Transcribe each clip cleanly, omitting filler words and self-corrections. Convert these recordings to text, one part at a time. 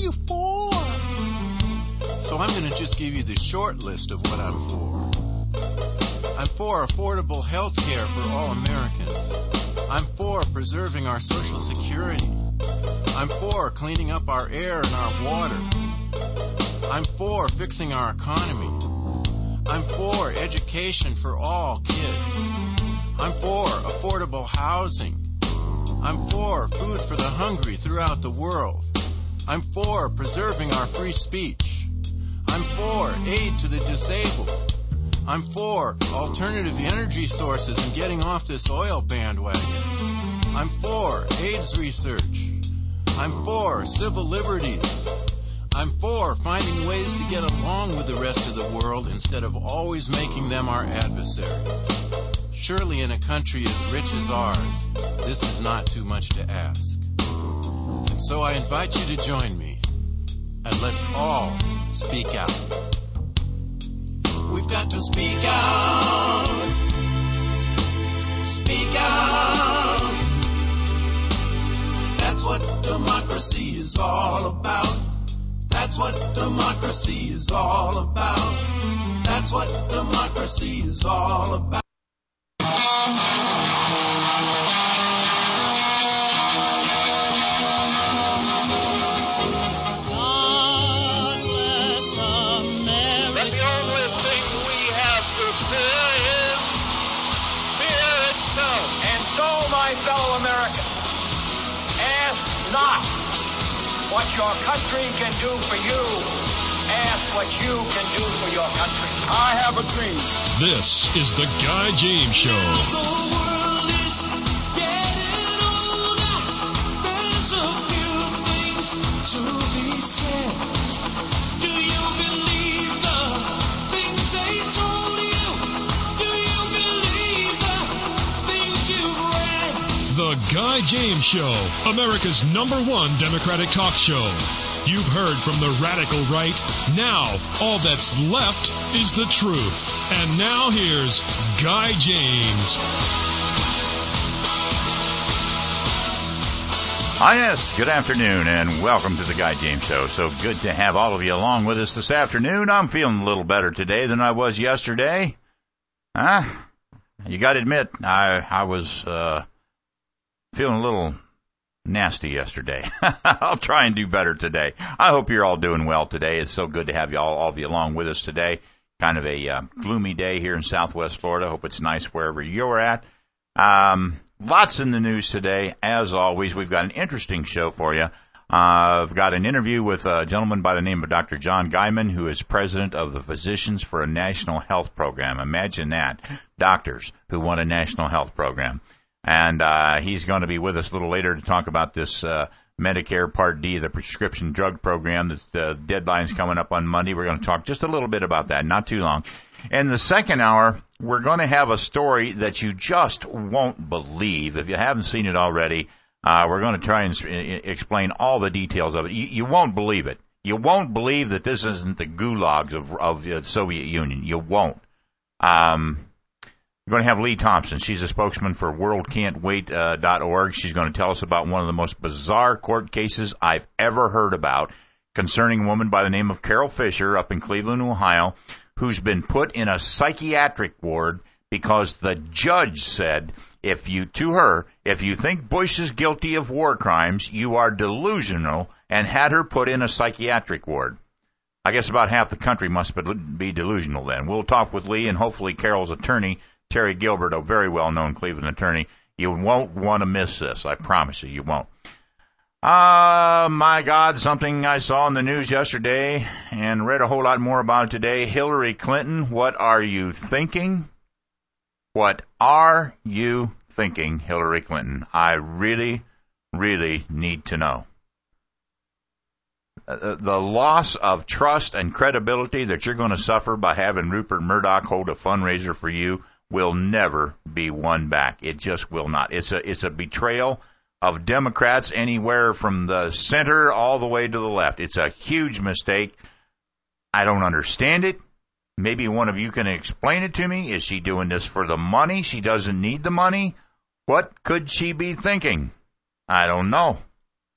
you for? So I'm going to just give you the short list of what I'm for. I'm for affordable health care for all Americans. I'm for preserving our Social Security. I'm for cleaning up our air and our water. I'm for fixing our economy. I'm for education for all kids. I'm for affordable housing. I'm for food for the hungry throughout the world. I'm for preserving our free speech. I'm for aid to the disabled. I'm for alternative energy sources and getting off this oil bandwagon. I'm for AIDS research. I'm for civil liberties. I'm for finding ways to get along with the rest of the world instead of always making them our adversaries. Surely in a country as rich as ours, this is not too much to ask. And so I invite you to join me, and let's all speak out. We've got to speak out. Speak out. That's what democracy is all about. That's what democracy is all about. That's what democracy is all about. Not what your country can do for you. Ask what you can do for your country. I have a dream. This is the Guy James Show. The world is getting older. There's a few things to be said. Do you believe the things they told you? Do you believe the things you've read? The Guy James Show, America's #1 Democratic talk show. You've heard from the radical right. Now, all that's left is the truth. And now here's Guy James. Yes, good afternoon and welcome to the Guy James Show. So good to have all of you along with us this afternoon. I'm feeling a little better today than I was yesterday. You got to admit, I was feeling a little nasty yesterday. I'll try and do better today. I hope you're all doing well today. It's so good to have all of you along with us today. Kind of a gloomy day here in Southwest Florida. Hope it's nice wherever you're at. Lots in the news today. As always, we've got an interesting show for you. I've got an interview with a gentleman by the name of Dr. John Guyman, who is president of the Physicians for a National Health Program. Imagine that. Doctors who want a national health program. And he's going to be with us a little later to talk about this Medicare Part D, the prescription drug program. The deadline's coming up on Monday. We're going to talk just a little bit about that, not too long. In the second hour, we're going to have a story that you just won't believe. If you haven't seen it already, we're going to try and explain all the details of it. You won't believe it. You won't believe that this isn't the gulags of the Soviet Union. You won't. We're going to have Lee Thompson. She's a spokesman for WorldCan'tWait.org. She's going to tell us about one of the most bizarre court cases I've ever heard about concerning a woman by the name of Carol Fisher up in Cleveland, Ohio, who's been put in a psychiatric ward because the judge said, if you think Bush is guilty of war crimes, you are delusional, and had her put in a psychiatric ward. I guess about half the country must be delusional then. We'll talk with Lee and hopefully Carol's attorney, Terry Gilbert, a very well-known Cleveland attorney. You won't want to miss this. I promise you, you won't. My God, something I saw in the news yesterday and read a whole lot more about it today. Hillary Clinton, what are you thinking? What are you thinking, Hillary Clinton? I really, really need to know. The loss of trust and credibility that you're going to suffer by having Rupert Murdoch hold a fundraiser for you will never be won back. It just will not. It's a betrayal of Democrats anywhere from the center all the way to the left. It's a huge mistake. I don't understand it. Maybe one of you can explain it to me. Is she doing this for the money? She doesn't need the money. What could she be thinking? I don't know.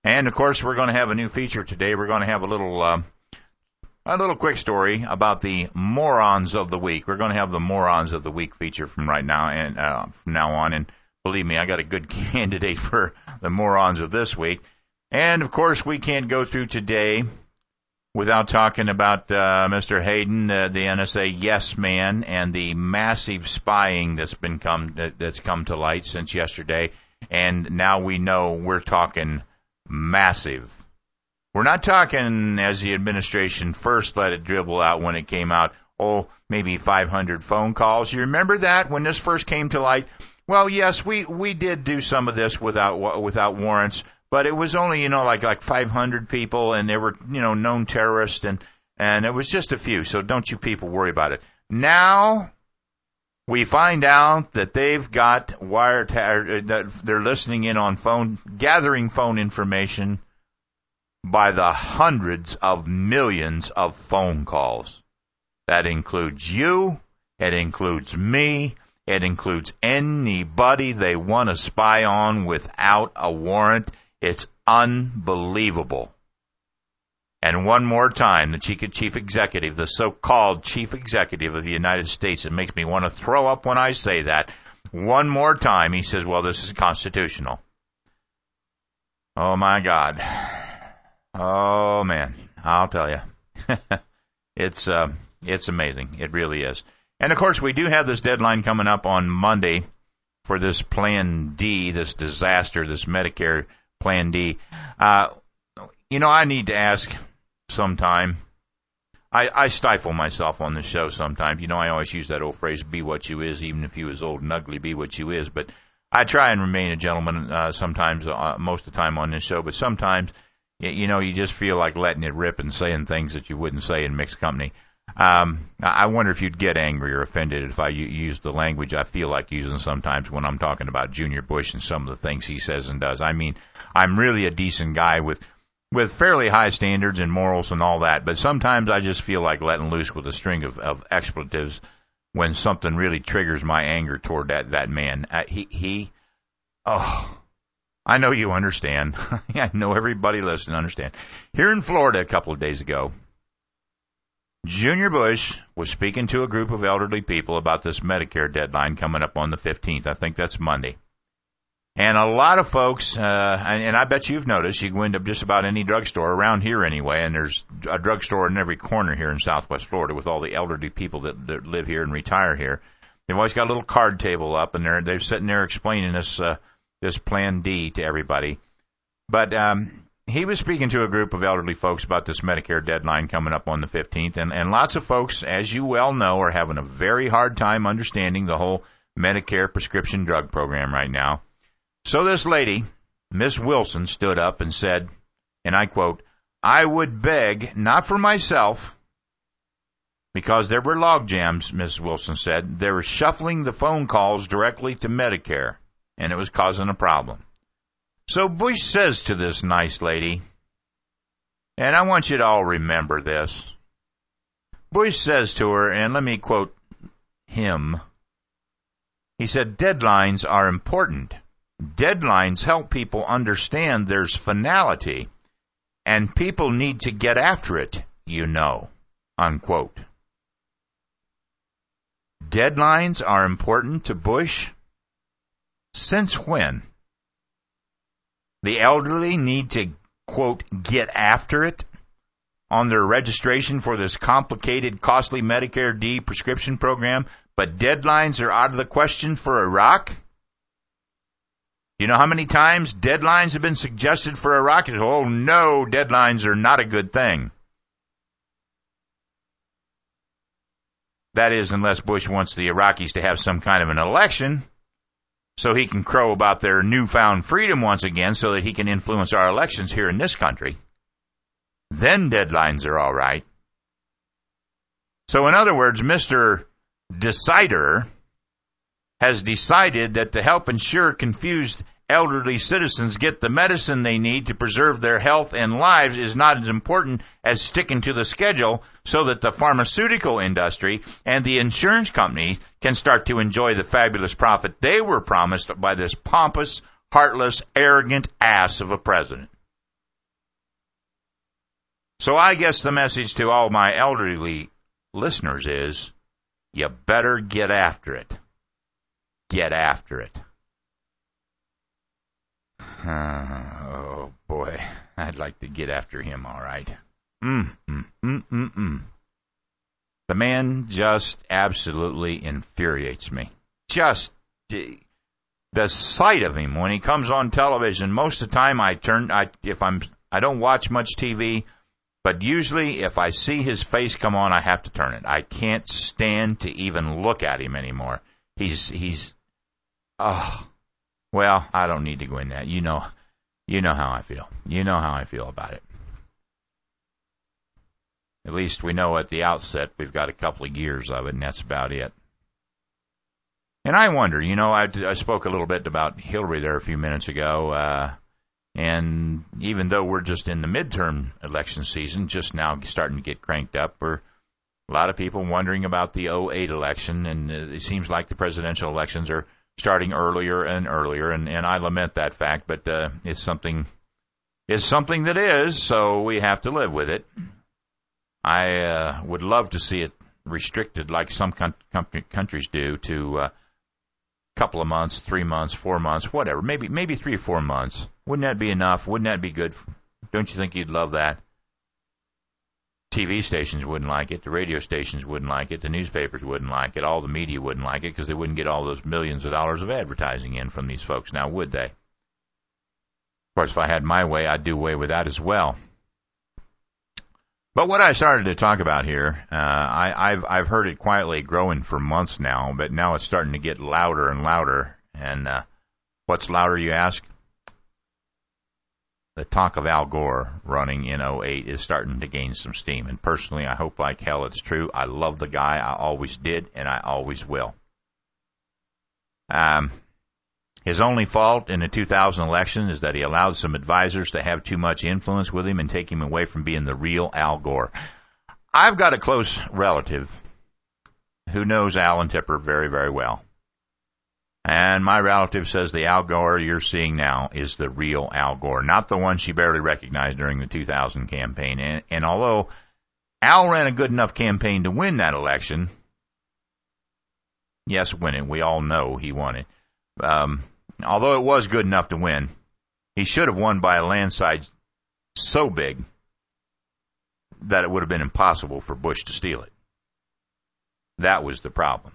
And, of course, we're going to have a new feature today. We're going to have a little quick story about the morons of the week. We're going to have the morons of the week feature from right now and from now on. And believe me, I got a good candidate for the morons of this week. And, of course, we can't go through today without talking about Mr. Hayden, the NSA yes man, and the massive spying that's come to light since yesterday. And now we know we're talking massive. We're not talking, as the administration first let it dribble out when it came out, maybe 500 phone calls. You remember that when this first came to light? Well, yes, we did do some of this without warrants, but it was only, like 500 people, and they were, known terrorists, and it was just a few, so don't you people worry about it. Now we find out that they've got that they're listening in on phone, gathering phone information by the hundreds of millions of phone calls. That includes you, it includes me, it includes anybody they want to spy on without a warrant. It's unbelievable. And one more time, the chief executive, the so-called chief executive of the United States, it makes me want to throw up when I say that. One more time, he says, well, this is constitutional. Oh, my God. Oh, man, I'll tell you. It's amazing. It really is. And, of course, we do have this deadline coming up on Monday for this Plan D, this disaster, this Medicare Plan D. I need to ask sometime. I stifle myself on this show sometimes. I always use that old phrase, be what you is, even if you is old and ugly, be what you is. But I try and remain a gentleman sometimes, most of the time on this show. But sometimes, you just feel like letting it rip and saying things that you wouldn't say in mixed company. I wonder if you'd get angry or offended if I use the language I feel like using sometimes when I'm talking about Junior Bush and some of the things he says and does. I mean, I'm really a decent guy with fairly high standards and morals and all that, but sometimes I just feel like letting loose with a string of expletives when something really triggers my anger toward that man. I know you understand. I know everybody listening understand. Here in Florida a couple of days ago, Junior Bush was speaking to a group of elderly people about this Medicare deadline coming up on the 15th. I think that's Monday. And a lot of folks, and I bet you've noticed, you go into just about any drugstore around here anyway, and there's a drugstore in every corner here in Southwest Florida with all the elderly people that live here and retire here. They've always got a little card table up, and they're sitting there explaining this Plan D to everybody. But he was speaking to a group of elderly folks about this Medicare deadline coming up on the 15th, and lots of folks, as you well know, are having a very hard time understanding the whole Medicare prescription drug program right now. So this lady, Miss Wilson, stood up and said, and I quote, "I would beg, not for myself, because there were log jams," Miss Wilson said. "They were shuffling the phone calls directly to Medicare, and it was causing a problem." So Bush says to this nice lady, and I want you to all remember this. Bush says to her, and let me quote him. He said, "Deadlines are important. Deadlines help people understand there's finality, and people need to get after it, unquote. Deadlines are important to Bush? Since when? The elderly need to, quote, get after it on their registration for this complicated, costly Medicare D prescription program, but deadlines are out of the question for Iraq? You know how many times deadlines have been suggested for Iraq? Oh, no, deadlines are not a good thing. That is, unless Bush wants the Iraqis to have some kind of an election so he can crow about their newfound freedom once again so that he can influence our elections here in this country. Then deadlines are all right. So in other words, Mr. Decider has decided that to help ensure confused elderly citizens get the medicine they need to preserve their health and lives is not as important as sticking to the schedule so that the pharmaceutical industry and the insurance companies can start to enjoy the fabulous profit they were promised by this pompous, heartless, arrogant ass of a president. So I guess the message to all my elderly listeners is, you better get after it. Get after it. Oh, boy. I'd like to get after him, all right. The man just absolutely infuriates me. Just the sight of him when he comes on television. Most of the time I don't watch much TV, but usually if I see his face come on, I have to turn it. I can't stand to even look at him anymore. Well, I don't need to go into that. You know how I feel. You know how I feel about it. At least we know at the outset we've got a couple of years of it, and that's about it. And I wonder, I spoke a little bit about Hillary there a few minutes ago, and even though we're just in the midterm election season, just now starting to get cranked up, a lot of people wondering about the 2008 election, and it seems like the presidential elections are starting earlier and earlier, and I lament that fact, but it's something that is, so we have to live with it. I would love to see it restricted like some countries do to a couple of months, 3 months, 4 months, whatever, maybe 3 or 4 months. Wouldn't that be enough? Wouldn't that be good? Don't you think you'd love that? TV stations wouldn't like it. The radio stations wouldn't like it. The newspapers wouldn't like it. All the media wouldn't like it because they wouldn't get all those millions of dollars of advertising in from these folks now, would they? Of course, if I had my way, I'd do away with that as well. But what I started to talk about here, I've heard it quietly growing for months now, but now it's starting to get louder and louder. And what's louder, you ask? The talk of Al Gore running in 2008 is starting to gain some steam. And personally, I hope like hell it's true. I love the guy. I always did, and I always will. His only fault in the 2000 election is that he allowed some advisors to have too much influence with him and take him away from being the real Al Gore. I've got a close relative who knows Al and Tipper very, very well. And my relative says the Al Gore you're seeing now is the real Al Gore, not the one she barely recognized during the 2000 campaign. And although Al ran a good enough campaign to win that election, yes, win it. We all know he won it. Although it was good enough to win, he should have won by a landslide so big that it would have been impossible for Bush to steal it. That was the problem.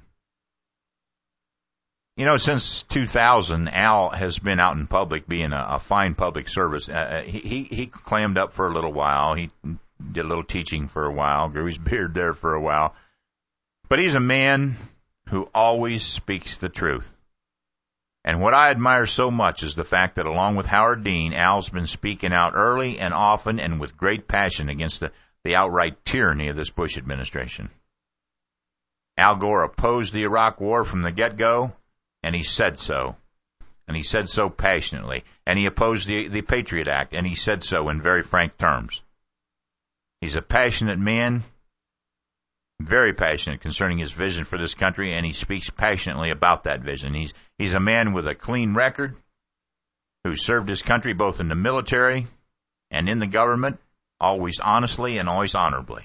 Since 2000, Al has been out in public being a fine public service. He clammed up for a little while. He did a little teaching for a while, grew his beard there for a while. But he's a man who always speaks the truth. And what I admire so much is the fact that along with Howard Dean, Al's been speaking out early and often and with great passion against the outright tyranny of this Bush administration. Al Gore opposed the Iraq War from the get-go, and he said so. And he said so passionately. And he opposed the Patriot Act, and he said so in very frank terms. He's a passionate man, very passionate concerning his vision for this country, and he speaks passionately about that vision. He's a man with a clean record who served his country both in the military and in the government, always honestly and always honorably.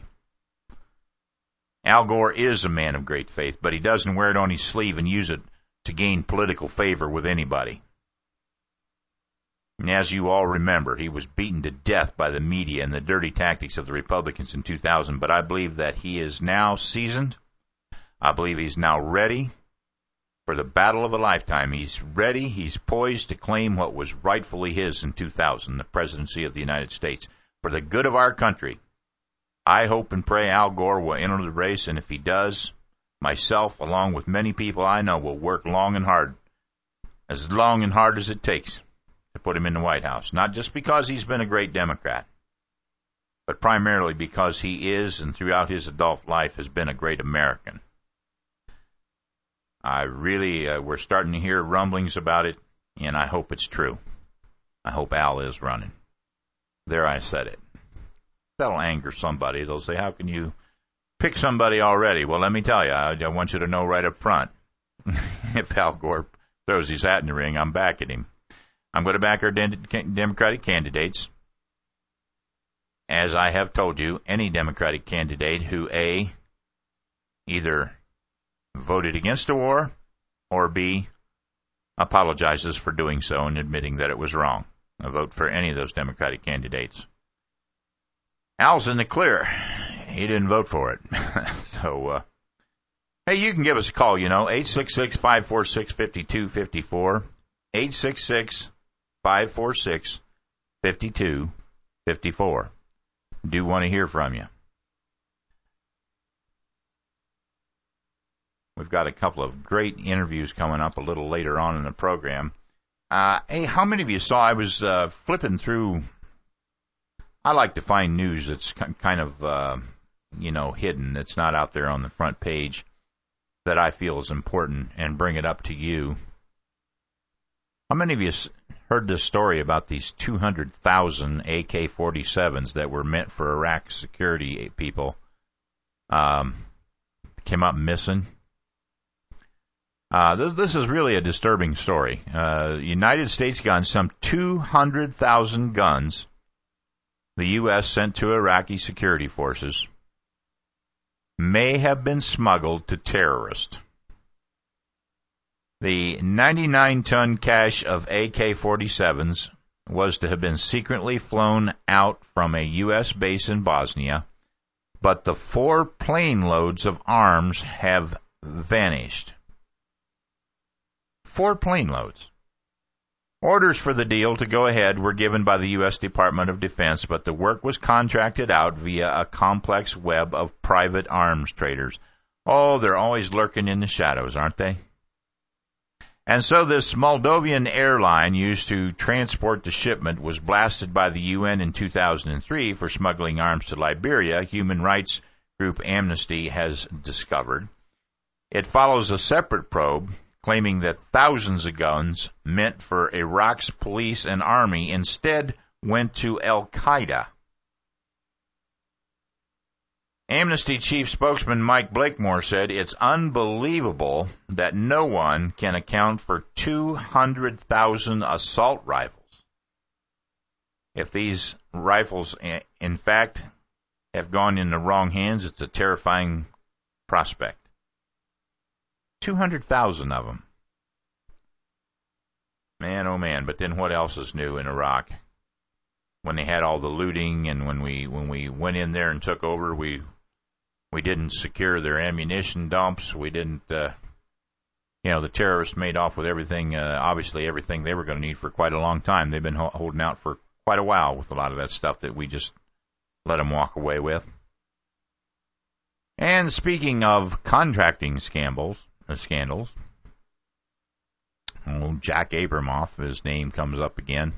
Al Gore is a man of great faith, but he doesn't wear it on his sleeve and use it to gain political favor with anybody. And as you all remember, he was beaten to death by the media and the dirty tactics of the Republicans in 2000, but I believe that he is now seasoned. I believe he's now ready for the battle of a lifetime. He's ready. He's poised to claim what was rightfully his in 2000, the presidency of the United States. For the good of our country, I hope and pray Al Gore will enter the race, and if he does, myself, along with many people I know, will work long and hard as it takes to put him in the White House. Not just because he's been a great Democrat, but primarily because he is, and throughout his adult life, has been a great American. We're starting to hear rumblings about it, and I hope it's true. I hope Al is running. There, I said it. That'll anger somebody. They'll say, how can you pick somebody already? Well, let me tell you, I want you to know right up front. If Al Gore throws his hat in the ring, I'm backing him. I'm going to back our Democratic candidates. And as I have told you, any Democratic candidate who, A, either voted against the war, or B, apologizes for doing so and admitting that it was wrong. I vote for any of those Democratic candidates. Al's in the clear. He didn't vote for it. So, hey, you can give us a call, 866-546-5254, 866-546-5254. Do want to hear from you. We've got a couple of great interviews coming up a little later on in the program. Hey, how many of you saw, I was flipping through, I like to find news that's kind of, hidden, that's not out there on the front page, that I feel is important, and bring it up to you. How many of you heard this story about these 200,000 AK-47s that were meant for Iraq security people came up missing? This is really a disturbing story. United States guns, some 200,000 guns the U.S. sent to Iraqi security forces, may have been smuggled to terrorists. The 99-ton cache of AK-47s was to have been secretly flown out from a U.S. base in Bosnia, but the 4 plane loads of arms have vanished. 4 plane loads. Orders for the deal to go ahead were given by the U.S. Department of Defense, but the work was contracted out via a complex web of private arms traders. Oh, they're always lurking in the shadows, aren't they? And so this Moldovan airline used to transport the shipment was blasted by the UN in 2003 for smuggling arms to Liberia, human rights group Amnesty has discovered. It follows a separate probe claiming that thousands of guns meant for Iraq's police and army instead went to Al-Qaeda. Amnesty chief spokesman Mike Blakemore said it's unbelievable that no one can account for 200,000 assault rifles. If these rifles, in fact, have gone in the wrong hands, it's a terrifying prospect. 200,000 of them. Man, oh man, but then what else is new in Iraq? When they had all the looting and when we went in there and took over, we didn't secure their ammunition dumps. We didn't, the terrorists made off with everything, obviously everything they were going to need for quite a long time. They've been holding out for quite a while with a lot of that stuff that we just let them walk away with. And speaking of contracting scandals, Jack Abramoff, his name comes up again.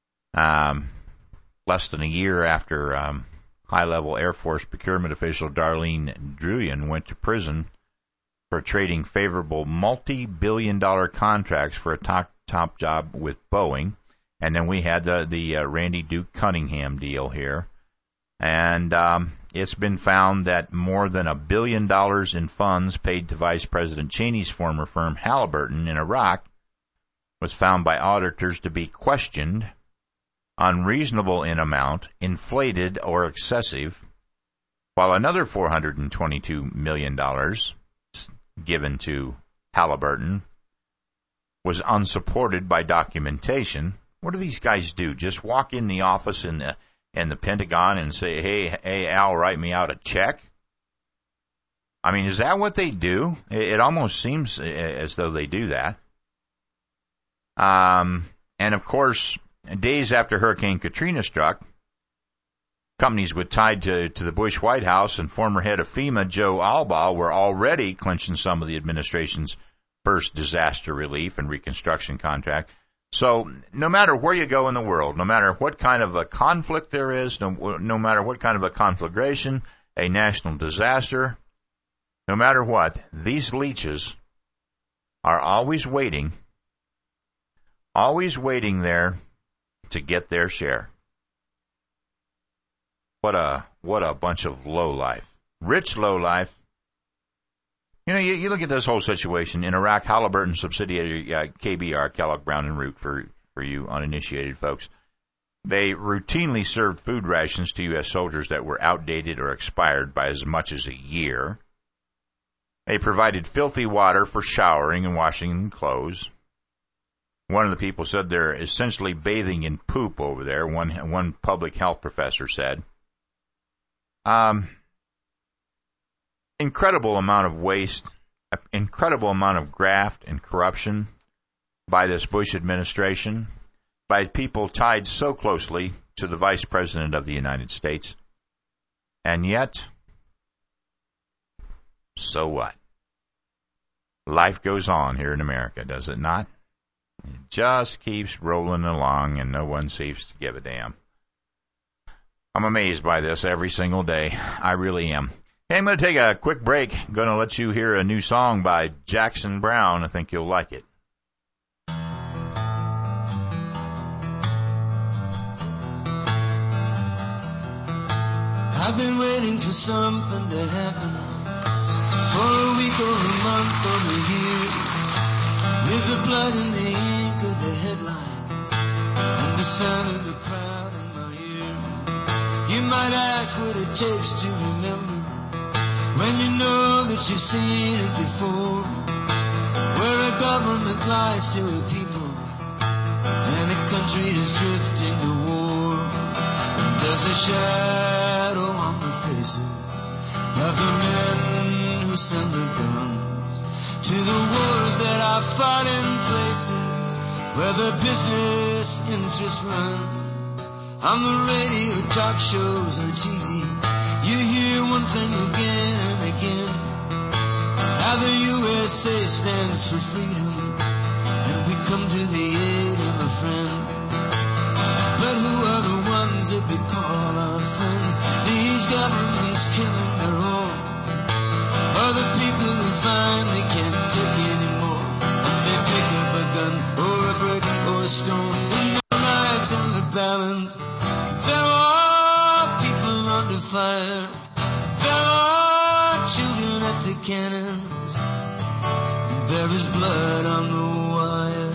Less than a year after high-level Air Force procurement official Darlene Druyan went to prison for trading favorable multi-billion-dollar contracts for a top job with Boeing. And then we had the Randy Duke Cunningham deal here. And it's been found that more than $1 billion in funds paid to Vice President Cheney's former firm Halliburton in Iraq was found by auditors to be questioned, unreasonable in amount, inflated, or excessive, while another $422 million given to Halliburton was unsupported by documentation. What do these guys do? Just walk in the office in the Pentagon and say, hey, Al, write me out a check? I mean, is that what they do? It almost seems as though they do that. And of course, days after Hurricane Katrina struck, companies tied to the Bush White House and former head of FEMA, Joe Albaugh, were already clinching some of the administration's first disaster relief and reconstruction contract. So no matter where you go in the world, no matter what kind of a conflict there is, no matter what kind of a conflagration, a national disaster, no matter what, these leeches are always waiting there to get their share. What a bunch of lowlife. Rich lowlife. You look at this whole situation in Iraq. Halliburton subsidiary KBR, Kellogg Brown and Root, for you uninitiated folks, They routinely served food rations to U.S. soldiers that were outdated or expired by as much as a year. They provided filthy water for showering and washing clothes. One of the people said they're essentially bathing in poop over there, one public health professor said. Incredible amount of waste, incredible amount of graft and corruption by this Bush administration, by people tied so closely to the Vice President of the United States. And yet, so what? Life goes on here in America, does it not? It just keeps rolling along and no one seems to give a damn. I'm amazed by this every single day. I really am. Hey, I'm going to take a quick break. I'm going to let you hear a new song by Jackson Browne. I think you'll like it. I've been waiting for something to happen for a week or a month or a year, with the blood and the ink of the headlines and the sound of the crowd in my ear. You might ask what it takes to remember when you know that you've seen it before, where a government lies to a people and a country is drifting to war. And there's a shadow on the faces of the men who send the guns to the wars that are fought in places where the business interest runs. On the radio, talk shows, on TV, you hear one thing again and again, how the USA stands for freedom and we come to the aid of a friend. But who are the ones that we call our friends? These governments killing their own, or the people who finally can't take anymore, and they pick up a gun or a brick or a stone. In their lives in the balance, there are people under fire, there are children at the cannons, and there is blood on the wire.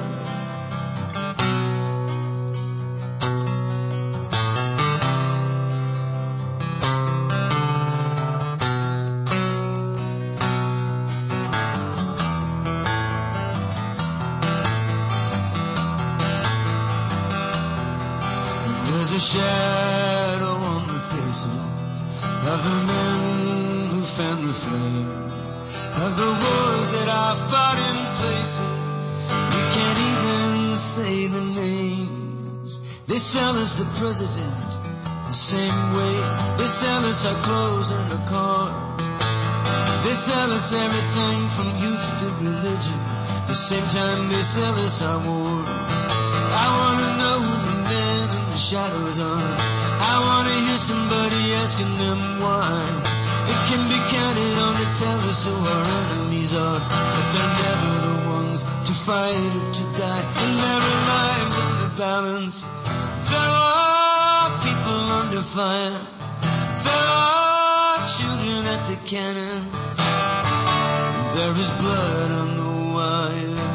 There's a shadow on the faces of the men who fan the flames of the wars that are fought in places we can't even say the names. They sell us the president the same way they sell us our clothes and our cars. They sell us everything from youth to religion, the same time they sell us our wars. I want to know who the men in the shadows are. I want to hear somebody asking them why. It can be counted on to tell us who our enemies are, but they're never the ones to fight or to die. And there are lives in the balance, there are people under fire, there are children at the cannons, and there is blood on the wire.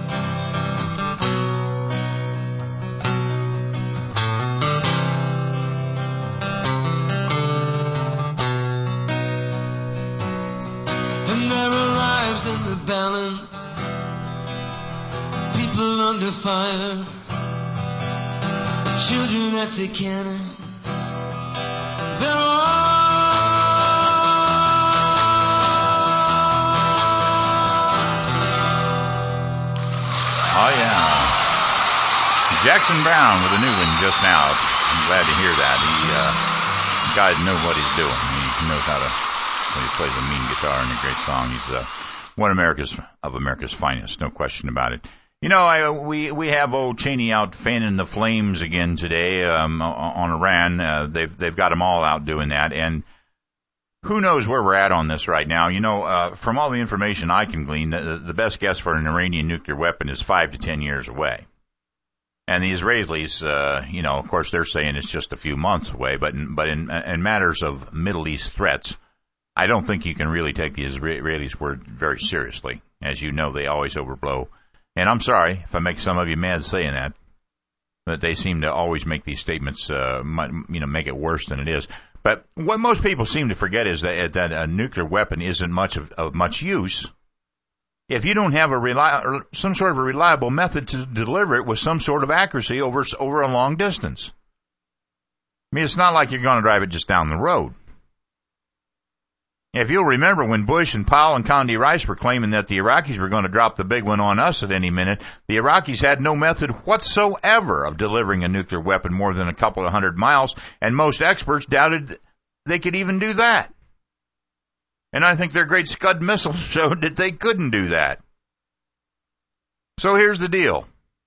In the balance, people under fire, children at the cannons, they're all oh yeah, Jackson Browne with a new one just now. I'm glad to hear that. The guy knows what he's doing. He knows how to, when he plays a mean guitar and a great song. He's one of America's finest, no question about it. You know, we have old Cheney out fanning the flames again today on Iran. They've got them all out doing that, and who knows where we're at on this right now. You know, from all the information I can glean, the best guess for an Iranian nuclear weapon is 5 to 10 years away. And the Israelis, you know, of course, they're saying it's just a few months away. But in matters of Middle East threats, I don't think you can really take the Israelis' word very seriously. As you know, they always overblow. And I'm sorry if I make some of you mad saying that. But they seem to always make these statements, make it worse than it is. But what most people seem to forget is that a nuclear weapon isn't much of much use if you don't have some sort of a reliable method to deliver it with some sort of accuracy over a long distance. I mean, it's not like you're going to drive it just down the road. If you'll remember when Bush and Powell and Condi Rice were claiming that the Iraqis were going to drop the big one on us at any minute, the Iraqis had no method whatsoever of delivering a nuclear weapon more than a couple of 100 miles, and most experts doubted they could even do that. And I think their great Scud missiles showed that they couldn't do that. So here's the deal.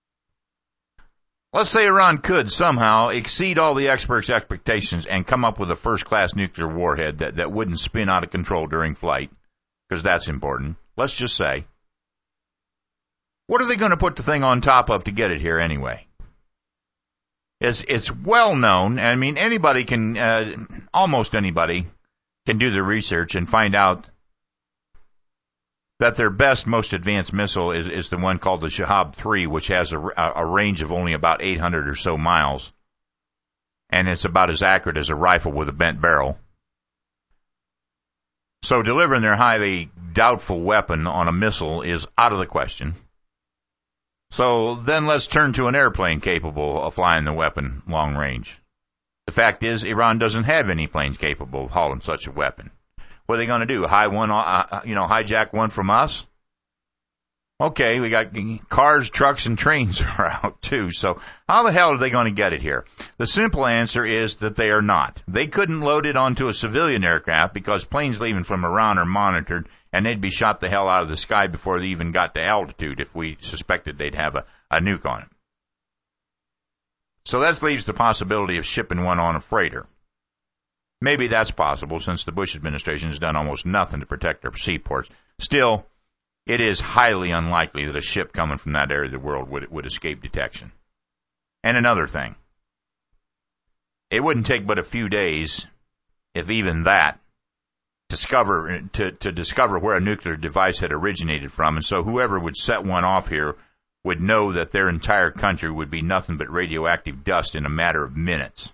Let's say Iran could somehow exceed all the experts' expectations and come up with a first-class nuclear warhead that wouldn't spin out of control during flight, because that's important. Let's just say. What are they going to put the thing on top of to get it here anyway? It's well known. I mean, anybody can, almost anybody can do the research and find out that their best, most advanced missile is the one called the Shahab-3, which has a range of only about 800 or so miles. And it's about as accurate as a rifle with a bent barrel. So delivering their highly doubtful weapon on a missile is out of the question. So then let's turn to an airplane capable of flying the weapon long range. The fact is, Iran doesn't have any planes capable of hauling such a weapon. What are they going to do? Hijack one from us? Okay, we got cars, trucks, and trains are out too. So how the hell are they going to get it here? The simple answer is that they are not. They couldn't load it onto a civilian aircraft because planes leaving from Iran are monitored, and they'd be shot the hell out of the sky before they even got to altitude if we suspected they'd have a nuke on it. So that leaves the possibility of shipping one on a freighter. Maybe that's possible since the Bush administration has done almost nothing to protect their seaports. Still, it is highly unlikely that a ship coming from that area of the world would escape detection. And another thing, it wouldn't take but a few days, if even that, to discover where a nuclear device had originated from, and so whoever would set one off here would know that their entire country would be nothing but radioactive dust in a matter of minutes.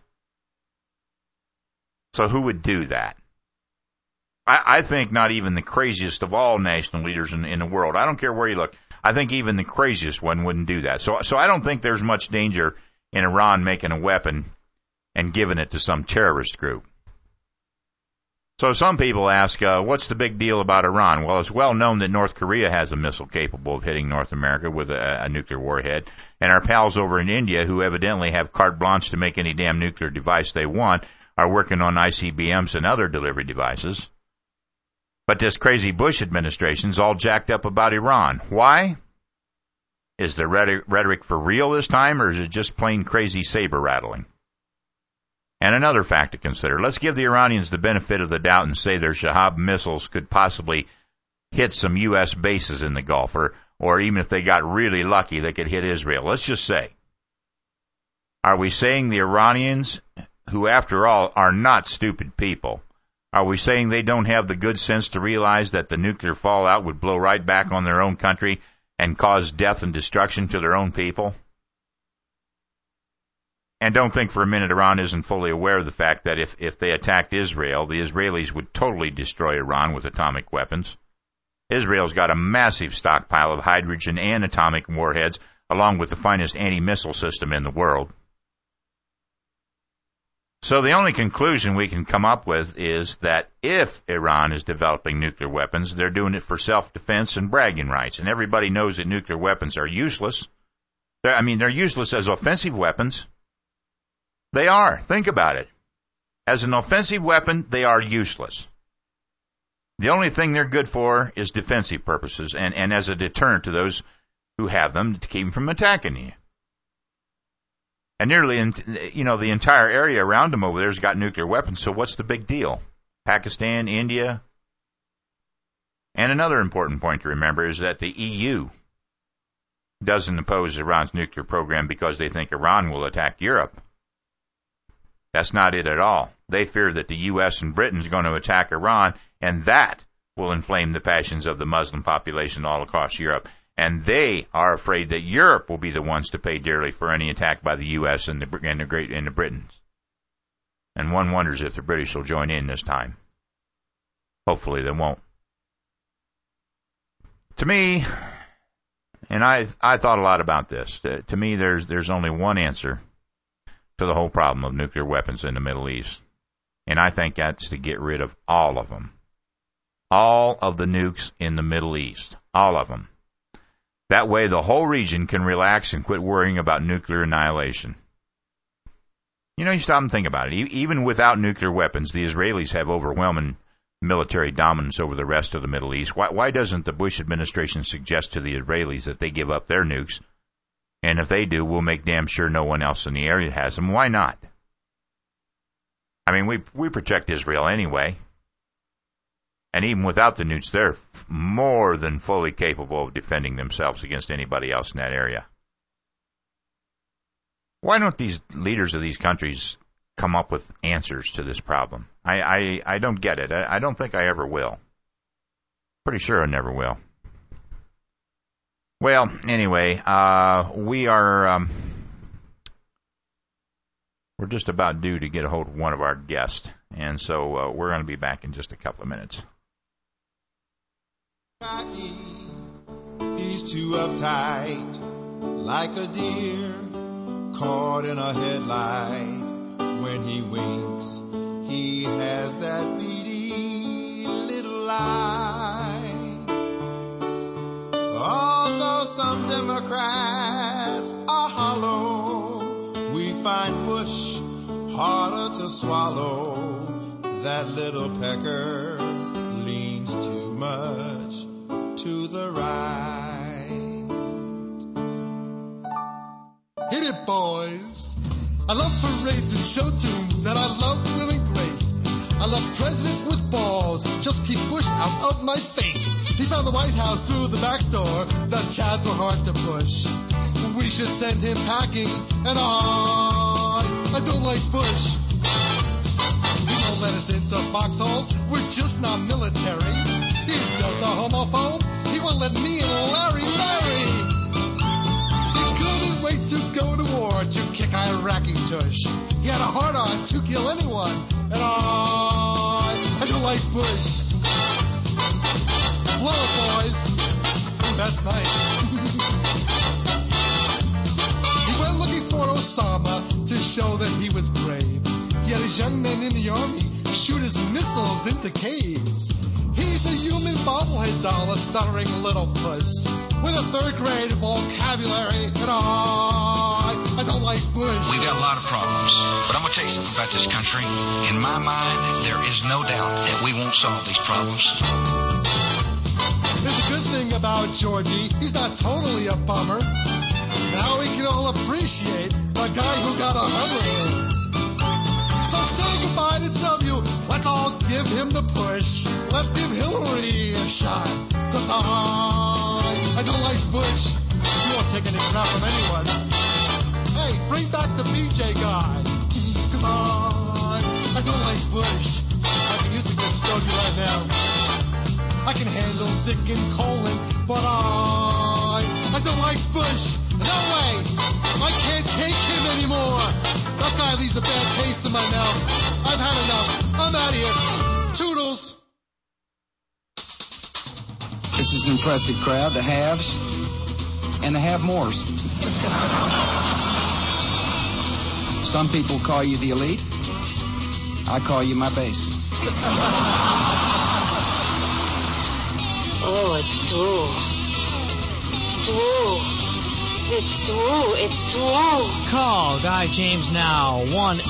So who would do that? I think not even the craziest of all national leaders in the world. I don't care where you look. I think even the craziest one wouldn't do that. So I don't think there's much danger in Iran making a weapon and giving it to some terrorist group. So some people ask, what's the big deal about Iran? Well, it's well known that North Korea has a missile capable of hitting North America with a nuclear warhead. And our pals over in India, who evidently have carte blanche to make any damn nuclear device they want, are working on ICBMs and other delivery devices. But this crazy Bush administration's all jacked up about Iran. Why? Is the rhetoric for real this time, or is it just plain crazy saber rattling? And another fact to consider. Let's give the Iranians the benefit of the doubt and say their Shahab missiles could possibly hit some U.S. bases in the Gulf, or even if they got really lucky, they could hit Israel. Let's just say. Are we saying the Iranians, who after all are not stupid people, are we saying they don't have the good sense to realize that the nuclear fallout would blow right back on their own country and cause death and destruction to their own people? And don't think for a minute Iran isn't fully aware of the fact that if they attacked Israel, the Israelis would totally destroy Iran with atomic weapons. Israel's got a massive stockpile of hydrogen and atomic warheads, along with the finest anti-missile system in the world. So the only conclusion we can come up with is that if Iran is developing nuclear weapons, they're doing it for self-defense and bragging rights. And everybody knows that nuclear weapons are useless. They're useless as offensive weapons. They are. Think about it. As an offensive weapon, they are useless. The only thing they're good for is defensive purposes and as a deterrent to those who have them to keep them from attacking you. And nearly, the entire area around them over there has got nuclear weapons, so what's the big deal? Pakistan, India. And another important point to remember is that the EU doesn't oppose Iran's nuclear program because they think Iran will attack Europe. That's not it at all. They fear that the U.S. and Britain is going to attack Iran, and that will inflame the passions of the Muslim population all across Europe. And they are afraid that Europe will be the ones to pay dearly for any attack by the U.S. and the Britons. And one wonders if the British will join in this time. Hopefully they won't. To me, and I thought a lot about this, to me there's only one answer to the whole problem of nuclear weapons in the Middle East. And I think that's to get rid of all of them. All of the nukes in the Middle East. All of them. That way the whole region can relax and quit worrying about nuclear annihilation. You know, you stop and think about it. Even without nuclear weapons, the Israelis have overwhelming military dominance over the rest of the Middle East. Why doesn't the Bush administration suggest to the Israelis that they give up their nukes? And if they do, we'll make damn sure no one else in the area has them. Why not? I mean, we protect Israel anyway. And even without the nukes, they're more than fully capable of defending themselves against anybody else in that area. Why don't these leaders of these countries come up with answers to this problem? I don't get it. I don't think I ever will. Pretty sure I never will. Well, anyway, we're just about due to get a hold of one of our guests, and so we're going to be back in just a couple of minutes. He's too uptight, like a deer caught in a headlight. When he winks, he has that beady little eye. Although some Democrats are hollow, we find Bush harder to swallow. That little pecker leans too much to the right. Hit it, boys. I love parades and show tunes, and I love Will and Grace. I love presidents with balls, just keep Bush out of my face. He found the White House through the back door, the Chads were hard to push. We should send him packing, and I don't like Bush. He won't let us into foxholes, we're just not military. He's just a homophobe, he won't let me and Larry marry. He couldn't wait to go to war to kick Iraqi tush. He had a hard-on to kill anyone, and I don't like Bush. Blow it, boys. Ooh, that's nice. He went looking for Osama to show that he was brave. He had his young men in the army shoot his missiles into caves. He's a human bobblehead doll, a stuttering little puss with a third-grade vocabulary, and I don't like Bush. We've got a lot of problems, but I'm going to tell you something about this country. In my mind, there is no doubt that we won't solve these problems. There's a good thing about Georgie. He's not totally a bummer. Now we can all appreciate the guy who got a Hummer. So say goodbye to W. Let's all give him the push. Let's give Hillary a shot. Cause I don't like Bush. You won't take any crap from anyone. Hey, bring back the BJ guy. Cause I don't like Bush. I can use a good stogie right now. I can handle Dick and Colin, but I don't like Bush. No way! I can't take him anymore. That guy leaves a bad taste in my mouth. I've had enough. I'm out of here. Toodles. This is an impressive crowd, the haves and the have-mores. Some people call you the elite. I call you my base. Oh, it's true. It's true. It's true. Call Guy James now.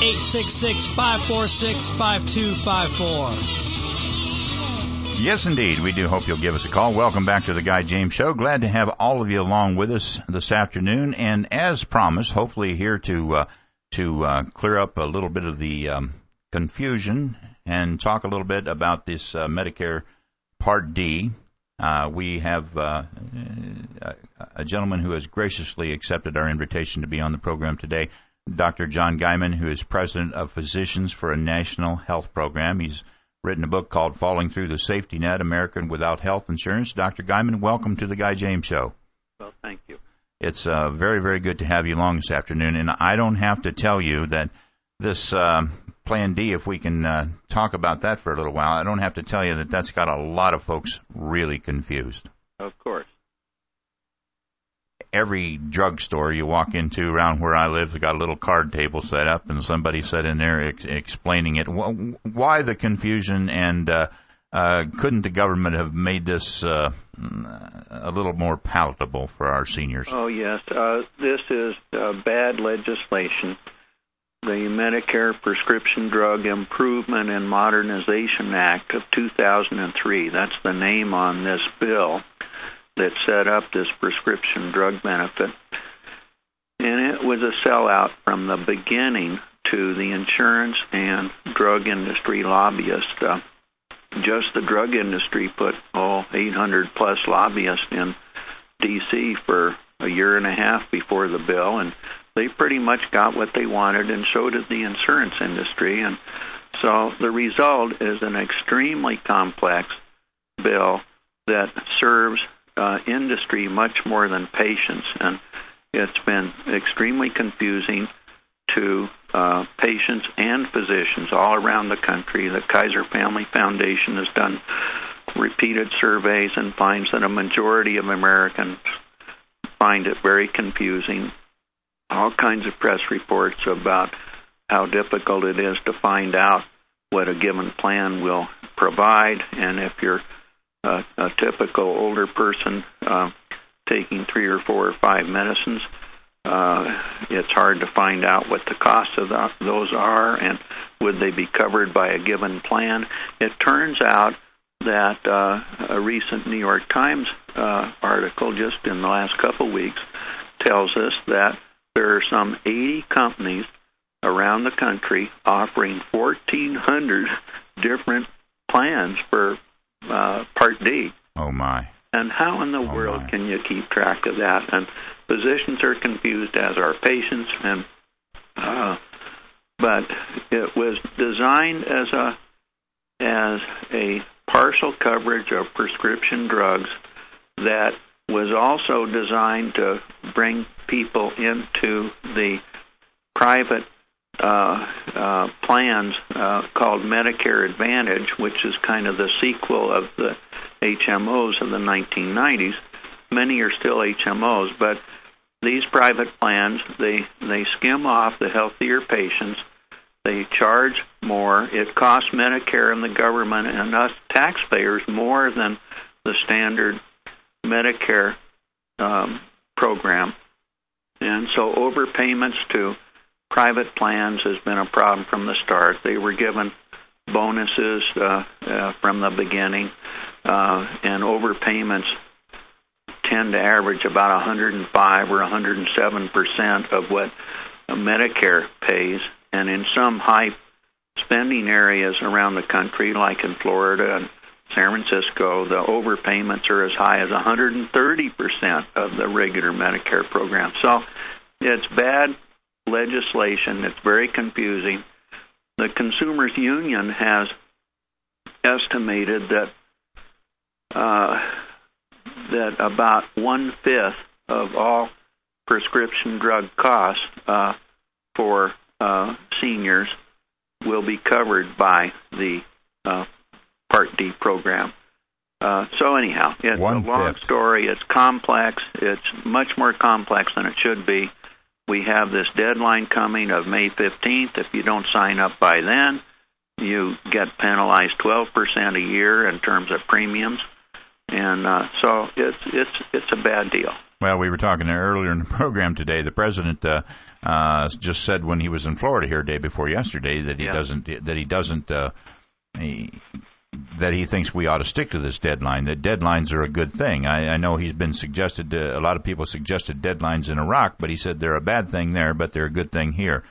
1-866-546-5254. Yes, indeed. We do hope you'll give us a call. Welcome back to the Guy James Show. Glad to have all of you along with us this afternoon. And as promised, hopefully here to clear up a little bit of the confusion and talk a little bit about this Medicare Part D. We have a gentleman who has graciously accepted our invitation to be on the program today, Dr. John Guyman, who is president of Physicians for a National Health Program. He's written a book called Falling Through the Safety Net, American Without Health Insurance. Dr. Guyman, welcome to the Guy James Show. It's very, very good to have you along this afternoon, and I don't have to tell you that this Plan D, if we can talk about that for a little while, I don't have to tell you that that's got a lot of folks really confused. Of course. Every drugstore you walk into around where I live has got a little card table set up, and somebody sat in there explaining it. Why the confusion, and couldn't the government have made this a little more palatable for our seniors? Oh, yes. This is bad legislation. The Medicare Prescription Drug Improvement and Modernization Act of 2003, that's the name on this bill that set up this prescription drug benefit. And it was a sellout from the beginning to the insurance and drug industry lobbyists. Just the drug industry put 800-plus lobbyists in D.C. for a year and a half before the bill, and they pretty much got what they wanted, and so did the insurance industry. And so the result is an extremely complex bill that serves industry much more than patients, and it's been extremely confusing to patients and physicians all around the country. The Kaiser Family Foundation has done repeated surveys and finds that a majority of Americans find it very confusing. All kinds of press reports about how difficult it is to find out what a given plan will provide, and if you're a typical older person taking 3 or 4 or 5 medicines, it's hard to find out what the costs of those are, and would they be covered by a given plan. It turns out that a recent New York Times article just in the last couple of weeks tells us that there are some 80 companies around the country offering 1,400 different plans for Part D. Oh, my. And how in the world can you keep track of that? And physicians are confused, as are patients. And but it was designed as a partial coverage of prescription drugs that was also designed to bring people into the private plans called Medicare Advantage, which is kind of the sequel of the HMOs of the 1990s. Many are still HMOs, but these private plans, they skim off the healthier patients. They charge more. It costs Medicare and the government and us taxpayers more than the standard Medicare program. And so overpayments to private plans has been a problem from the start. They were given bonuses from the beginning, and overpayments tend to average about 105 or 107% of what Medicare pays. And in some high spending areas around the country, like in Florida and San Francisco, the overpayments are as high as 130% of the regular Medicare program. So it's bad legislation. It's very confusing. The Consumers Union has estimated that about 1/5 of all prescription drug costs for seniors will be covered by the Part D program. So anyhow, it's a long story. It's complex. It's much more complex than it should be. We have this deadline coming of May 15th. If you don't sign up by then, you get penalized 12% a year in terms of premiums. And so it's a bad deal. Well, we were talking earlier in the program today. The president just said when he was in Florida here day before yesterday that he thinks we ought to stick to this deadline. That deadlines are a good thing. I know he's been suggested. A lot of people suggested deadlines in Iraq, but he said they're a bad thing there, but they're a good thing here.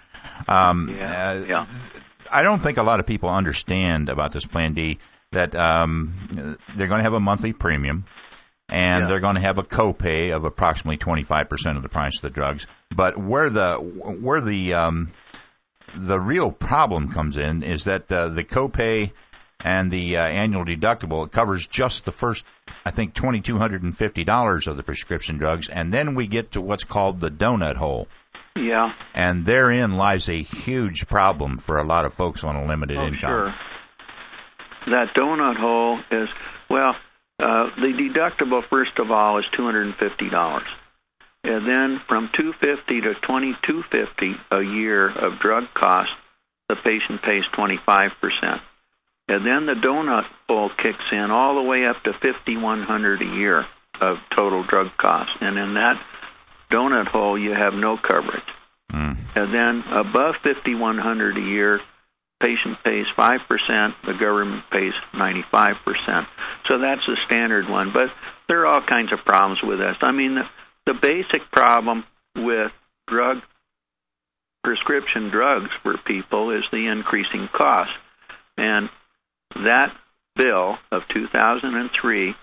I don't think a lot of people understand about this Plan D that they're going to have a monthly premium, and they're going to have a copay of approximately 25% of the price of the drugs. But where the real problem comes in is that the copay And the annual deductible, it covers just the first, I think, $2,250 of the prescription drugs, and then we get to what's called the donut hole. Yeah. And therein lies a huge problem for a lot of folks on a limited income. Sure. That donut hole is, well, the deductible, first of all, is $250. And then from $250 to $2,250 a year of drug costs, the patient pays 25%. And then the donut hole kicks in all the way up to $5,100 a year of total drug costs. And in that donut hole, you have no coverage. And then above $5,100 a year, patient pays 5%, the government pays 95%. So that's the standard one. But there are all kinds of problems with this. I mean, the basic problem with prescription drugs for people is the increasing cost. And that bill of 2003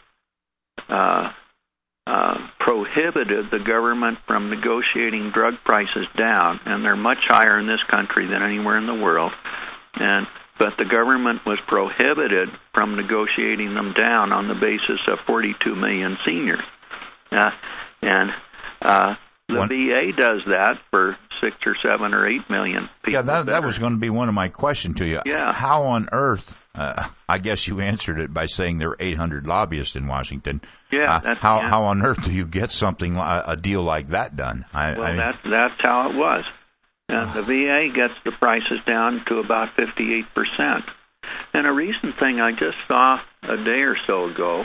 prohibited the government from negotiating drug prices down, and they're much higher in this country than anywhere in the world. But the government was prohibited from negotiating them down on the basis of 42 million seniors. The VA does that for 6 or 7 or 8 million people. Yeah, that was going to be one of my questions to you. Yeah. How on earth, I guess you answered it by saying there are 800 lobbyists in Washington. Yeah. How on earth do you get a deal like that done? That's how it was. And the VA gets the prices down to about 58%. And a recent thing I just saw a day or so ago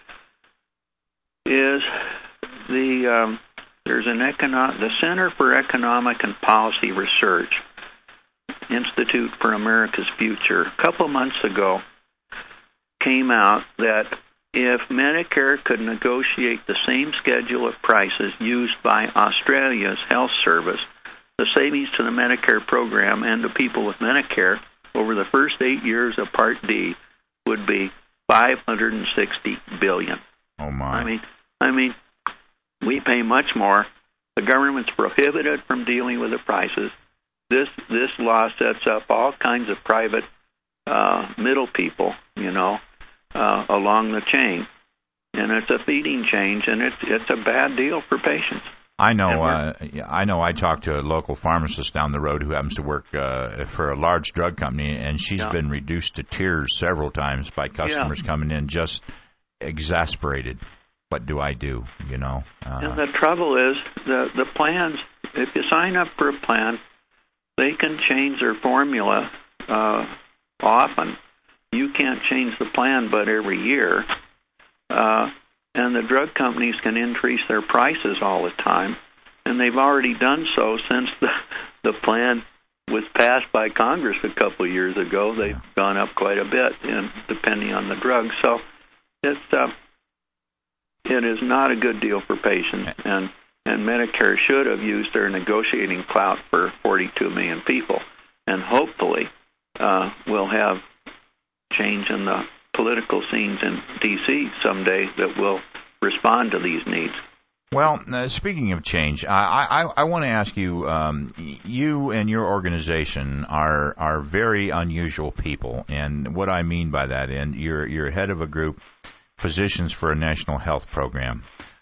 is there's the Center for Economic and Policy Research, Institute for America's Future, a couple months ago came out that if Medicare could negotiate the same schedule of prices used by Australia's health service, the savings to the Medicare program and to people with Medicare over the first 8 years of Part D would be $560 billion. Oh my! I mean, we pay much more. The government's prohibited from dealing with the prices. This law sets up all kinds of private middle people, along the chain, and it's a feeding change, and it's a bad deal for patients. I know. I talked to a local pharmacist down the road who happens to work for a large drug company, and she's been reduced to tears several times by customers coming in just exasperated. What do I do? And the trouble is the plans. If you sign up for a plan, they can change their formula often. You can't change the plan, but every year. And the drug companies can increase their prices all the time, and they've already done so since the plan was passed by Congress a couple of years ago. They've gone up quite a bit, depending on the drug. So it is not a good deal for patients, and Medicare should have used their negotiating clout for 42 million people, and hopefully we'll have change in the political scenes in D.C. someday that will respond to these needs. Well, speaking of change, I want to ask you, you and your organization are very unusual people, and what I mean by that, and you're head of a group, Physicians for a National Health Program.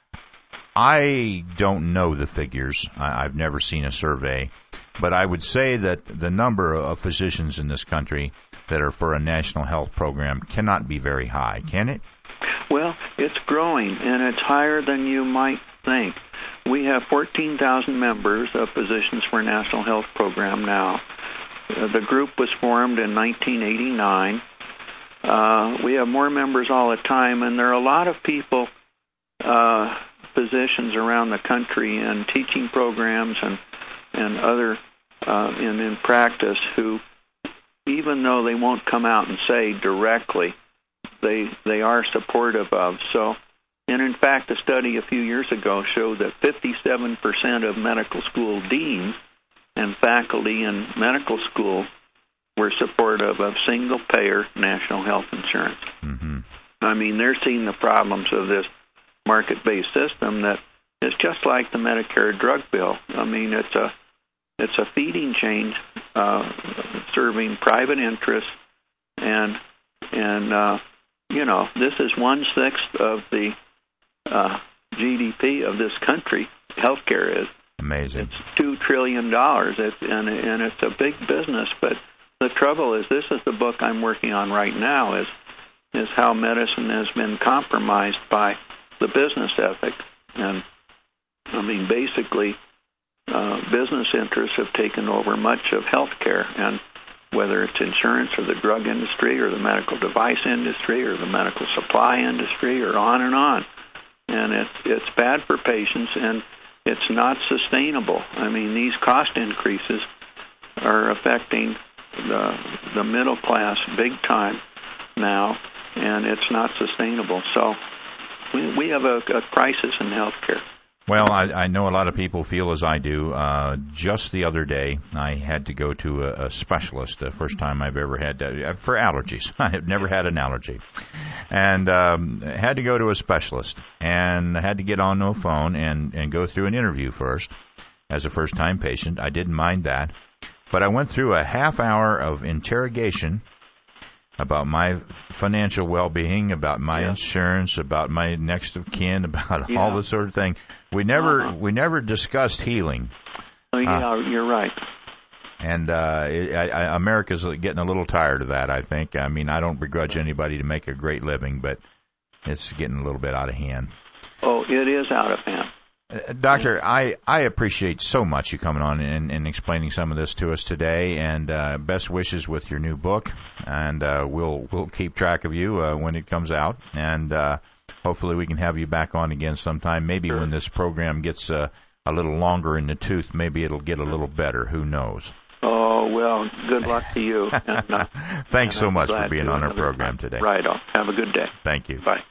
I don't know the figures. I've never seen a survey, but I would say that the number of physicians in this country that are for a national health program cannot be very high, can it? Well, it's growing, and it's higher than you might think. We have 14,000 members of Physicians for a National Health Program now. The group was formed in 1989. We have more members all the time, and there are a lot of people, physicians around the country in teaching programs and other in practice who, even though they won't come out and say directly, they are supportive of. So, and in fact, a study a few years ago showed that 57% of medical school deans and faculty in medical school were supportive of single-payer national health insurance. Mm-hmm. I mean, they're seeing the problems of this market-based system that is just like the Medicare drug bill. I mean, it's a feeding chain serving private interests, and And this is 1/6 of the GDP of this country. Healthcare is amazing. It's $2 trillion, and it's a big business. But the trouble is, this is the book I'm working on right now. Is how medicine has been compromised by the business ethic. And I mean, basically, business interests have taken over much of healthcare, and whether it's insurance or the drug industry or the medical device industry or the medical supply industry or on and on. And it's bad for patients, and it's not sustainable. I mean, these cost increases are affecting the middle class big time now, and it's not sustainable. So we have a crisis in healthcare. Well, I know a lot of people feel as I do. Just the other day, I had to go to a specialist, the first time I've ever had for allergies. I have never had an allergy. And had to go to a specialist, and had to get on the phone and go through an interview first as a first-time patient. I didn't mind that. But I went through a half hour of interrogation about my financial well-being, about my insurance, about my next of kin, about all this sort of thing. We never discussed healing. Oh, yeah, you're right. And America's getting a little tired of that, I think. I mean, I don't begrudge anybody to make a great living, but it's getting a little bit out of hand. Oh, it is out of hand. Doctor, I appreciate so much you coming on and explaining some of this to us today, and best wishes with your new book, and we'll keep track of you when it comes out, and hopefully we can have you back on again sometime, maybe when this program gets a little longer in the tooth, maybe it'll get a little better, who knows. Oh, well, good luck to you. And, thanks so much for being on our program today. Right on. Have a good day. Thank you. Bye.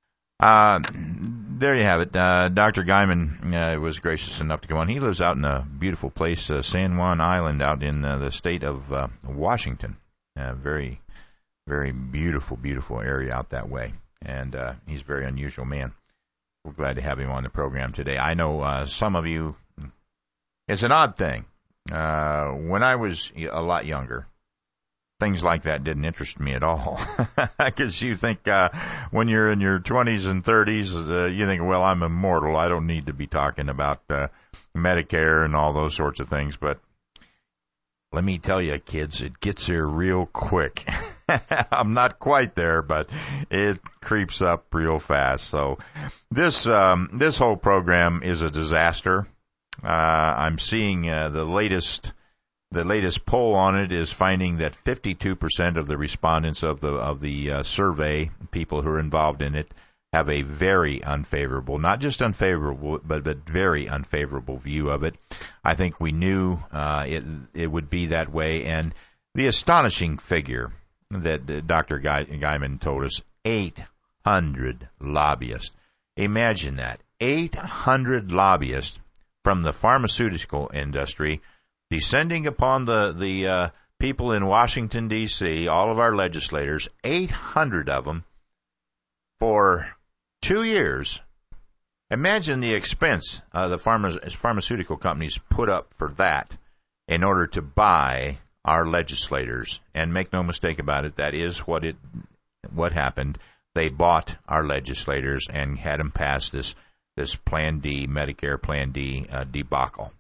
There you have it. Dr. Guyman was gracious enough to come on. He lives out in a beautiful place, San Juan Island, out in the state of Washington. Very, very beautiful, beautiful area out that way. And he's a very unusual man. We're glad to have him on the program today. I know some of you, it's an odd thing. When I was a lot younger, things like that didn't interest me at all. Because you think when you're in your 20s and 30s, you think, well, I'm immortal. I don't need to be talking about Medicare and all those sorts of things. But let me tell you, kids, it gets here real quick. I'm not quite there, but it creeps up real fast. So this whole program is a disaster. I'm seeing the latest poll on it is finding that 52% of the respondents of the survey, people who are involved in it, have a very unfavorable, not just unfavorable, but very unfavorable view of it. I think we knew it would be that way. And the astonishing figure that Dr. Guyman told us, 800 lobbyists. Imagine that. 800 lobbyists from the pharmaceutical industry descending upon the people in Washington, D.C., all of our legislators, 800 of them for 2 years. Imagine the expense the pharmaceutical companies put up for that in order to buy our legislators. And make no mistake about it, that is what happened. They bought our legislators and had them pass this Plan D, Medicare Plan D debacle.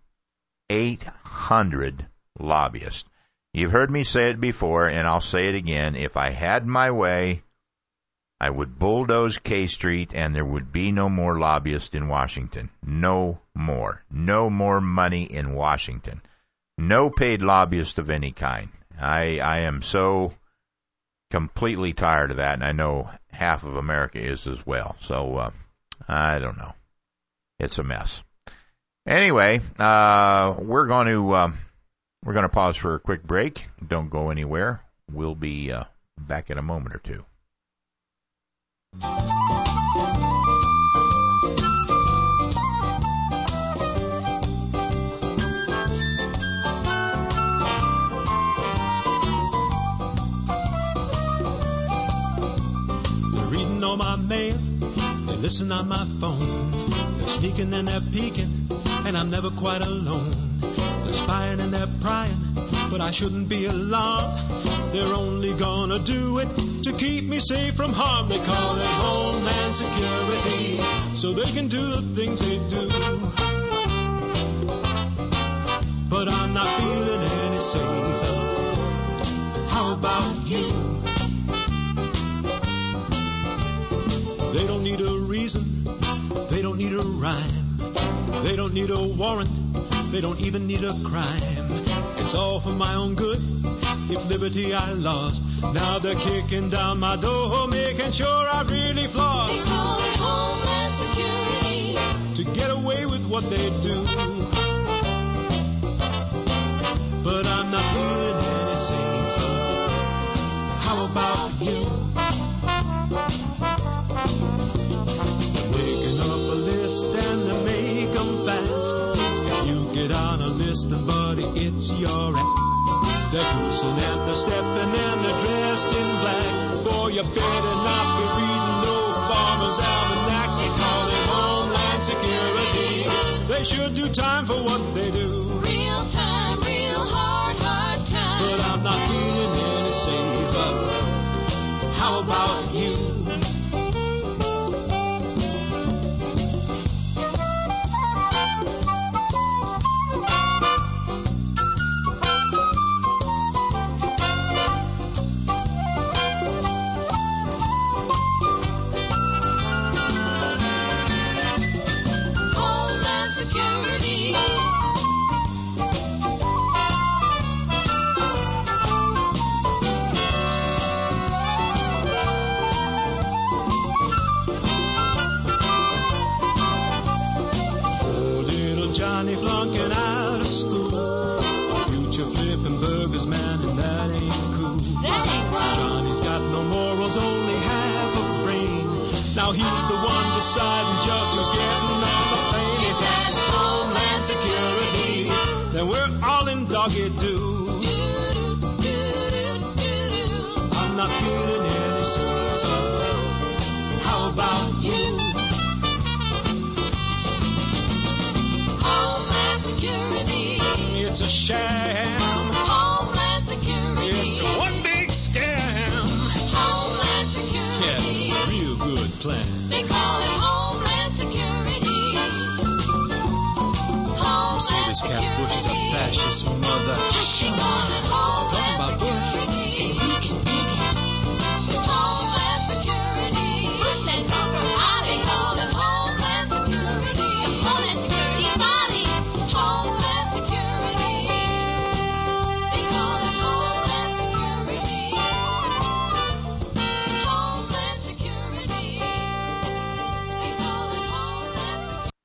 800 lobbyists. You've heard me say it before, and I'll say it again. If I had my way, I would bulldoze K Street, and there would be no more lobbyists in Washington. No more. No more money in Washington. No paid lobbyists of any kind. I am so completely tired of that, and I know half of America is as well. So, I don't know. It's a mess. Anyway, we're going to pause for a quick break. Don't go anywhere. We'll be back in a moment or two. They're reading on my mail, they listen on my phone, they're sneaking and they're peeking, and I'm never quite alone. They're spying and they're prying, but but I shouldn't be alarmed. They're only gonna do it to keep me safe from harm. They call it Homeland Security, so they can do the things they do. But I'm not feeling any safer. How about you? They don't need a reason, they don't need a rhyme, they don't need a warrant, they don't even need a crime. It's all for my own good. If liberty I lost, now they're kicking down my door, making sure I really floss. They call it Homeland Security to get away with what they do. But I'm not feeling any safer. How about you? They're making up a list and they make them fast. If you get on a list, then buddy, it's your act. They're cruising and they're stepping and they're dressed in black. Boy, you better not be reading no Farmer's Almanac. They call it Homeland Security. They sure do time for what they do. Real time, real hard time. But I'm not feeling any safer. How about you? Johnny flunking out of school, a future flipping burgers, man, and that ain't cool. That ain't right. Johnny's got no morals, only half a brain. Now he's the one deciding just who's getting on the plane. If that's Homeland Security, then we're all in doggy do. I'm not feeling any safer. How about you? It's a sham. Homeland Security. It's one big scam. Homeland Security. Yeah, real good plan. They call it Homeland Security. Homeland Say this Cap Bush is a fascist mother. They call it Homeland Talking about Bush. Security. And you can dig it. Homeland Security. Bush that number out. They call it Homeland Security. Homeland Security body. Homeland Security. They call it Homeland Security. Homeland Security. They call it Homeland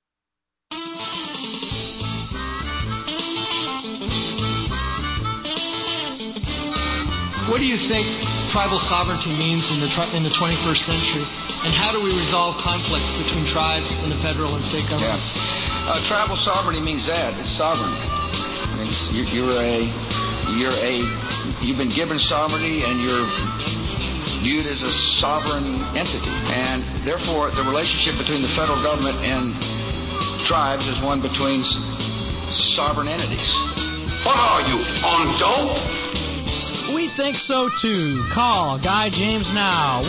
Security. What do you think tribal sovereignty means in the 21st century? And how do we resolve conflicts between tribes and the federal and state governments? Tribal sovereignty means that. It's sovereignty. I mean, you've been given sovereignty and you're viewed as a sovereign entity. And therefore, the relationship between the federal government and tribes is one between sovereign entities. What are you, on dope? We think so too. Call Guy James now.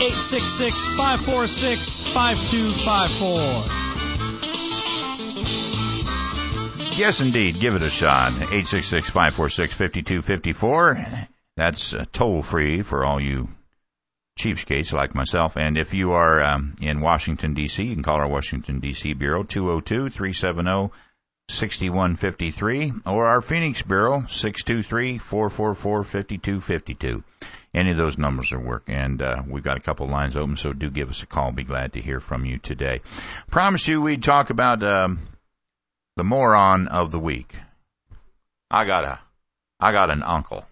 1-866-546-5254. Yes, indeed. Give it a shot. 866-546-5254. That's toll-free for all you cheapskates like myself. And if you are in Washington, D.C., you can call our Washington, D.C. Bureau, 202-370-6153, or our Phoenix Bureau, 623-444-5252. Any of those numbers will work. And we've got a couple lines open, so do give us a call. Be glad to hear from you today. Promise you we'd talk about the moron of the week. I got an uncle.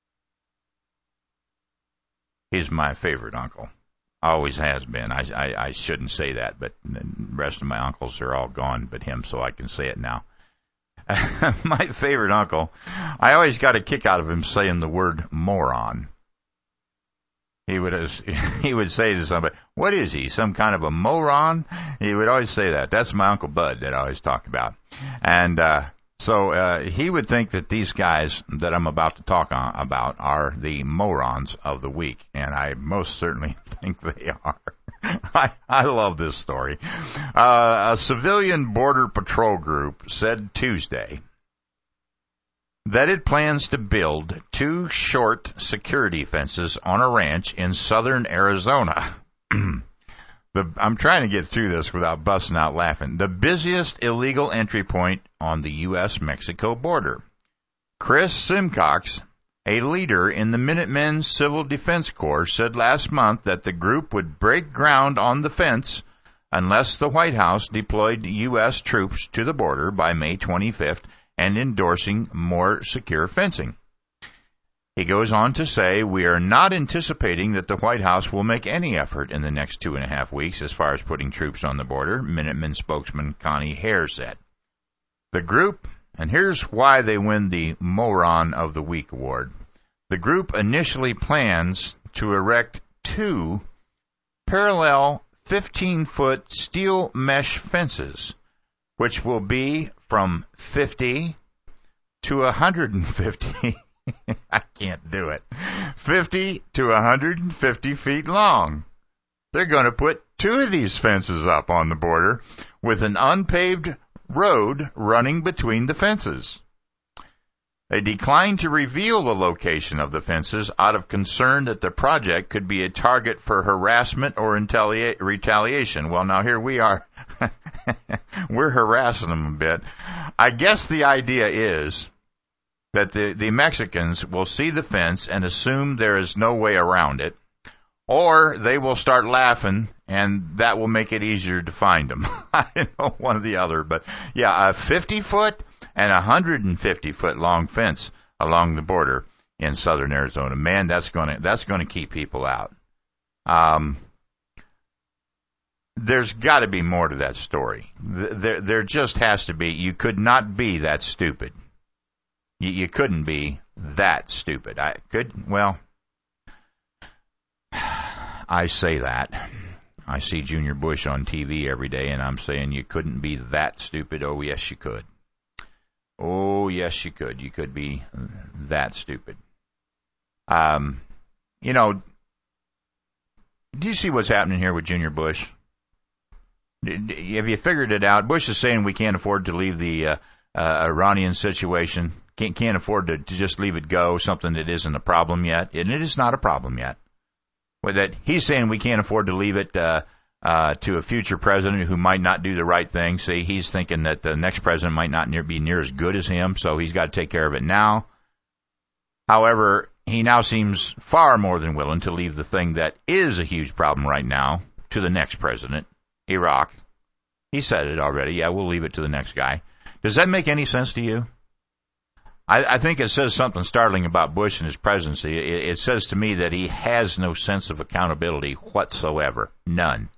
He's my favorite uncle. Always has been. I shouldn't say that, but the rest of my uncles are all gone but him, so I can say it now. My favorite uncle, I always got a kick out of him saying the word moron. He would say to somebody, what is he, some kind of a moron? He would always say that. That's my Uncle Bud that I always talk about. And So he would think that these guys that I'm about to talk about are the morons of the week, and I most certainly think they are. I love this story. A civilian border patrol group said Tuesday that it plans to build 2 short security fences on a ranch in southern Arizona. I'm trying to get through this without busting out laughing. The busiest illegal entry point on the U.S.-Mexico border. Chris Simcox, a leader in the Minutemen Civil Defense Corps, said last month that the group would break ground on the fence unless the White House deployed U.S. troops to the border by May 25th and endorsing more secure fencing. He goes on to say, we are not anticipating that the White House will make any effort in the next 2.5 weeks as far as putting troops on the border, Minutemen spokesman Connie Hare said. The group, and here's why they win the Moron of the Week award, the group initially plans to erect 2 parallel 15-foot steel mesh fences, which will be from 50 to 150 I can't do it. 50 to 150 feet long. They're going to put 2 of these fences up on the border with an unpaved road running between the fences. They declined to reveal the location of the fences out of concern that the project could be a target for harassment or retaliation. Well, now here we are. We're harassing them a bit. I guess the idea is that the Mexicans will see the fence and assume there is no way around it, or they will start laughing, and that will make it easier to find them. I know one or the other, but yeah, a 50-foot and 150-foot long fence along the border in southern Arizona. Man, that's going to keep people out. There's got to be more to that story. There just has to be. You could not be that stupid. You couldn't be that stupid. I say that. I see Junior Bush on TV every day, and I'm saying you couldn't be that stupid. Oh, yes, you could. Oh, yes, you could. You could be that stupid. Do you see what's happening here with Junior Bush? Have you figured it out? Bush is saying we can't afford to leave the Iranian situation. Can't afford to just leave it go, something that isn't a problem yet. And it is not a problem yet. That he's saying we can't afford to leave it to a future president who might not do the right thing. See, he's thinking that the next president might not be near as good as him, so he's got to take care of it now. However, he now seems far more than willing to leave the thing that is a huge problem right now to the next president, Iraq. He said it already. Yeah, we'll leave it to the next guy. Does that make any sense to you? I think it says something startling about Bush and his presidency. It says to me that he has no sense of accountability whatsoever. None.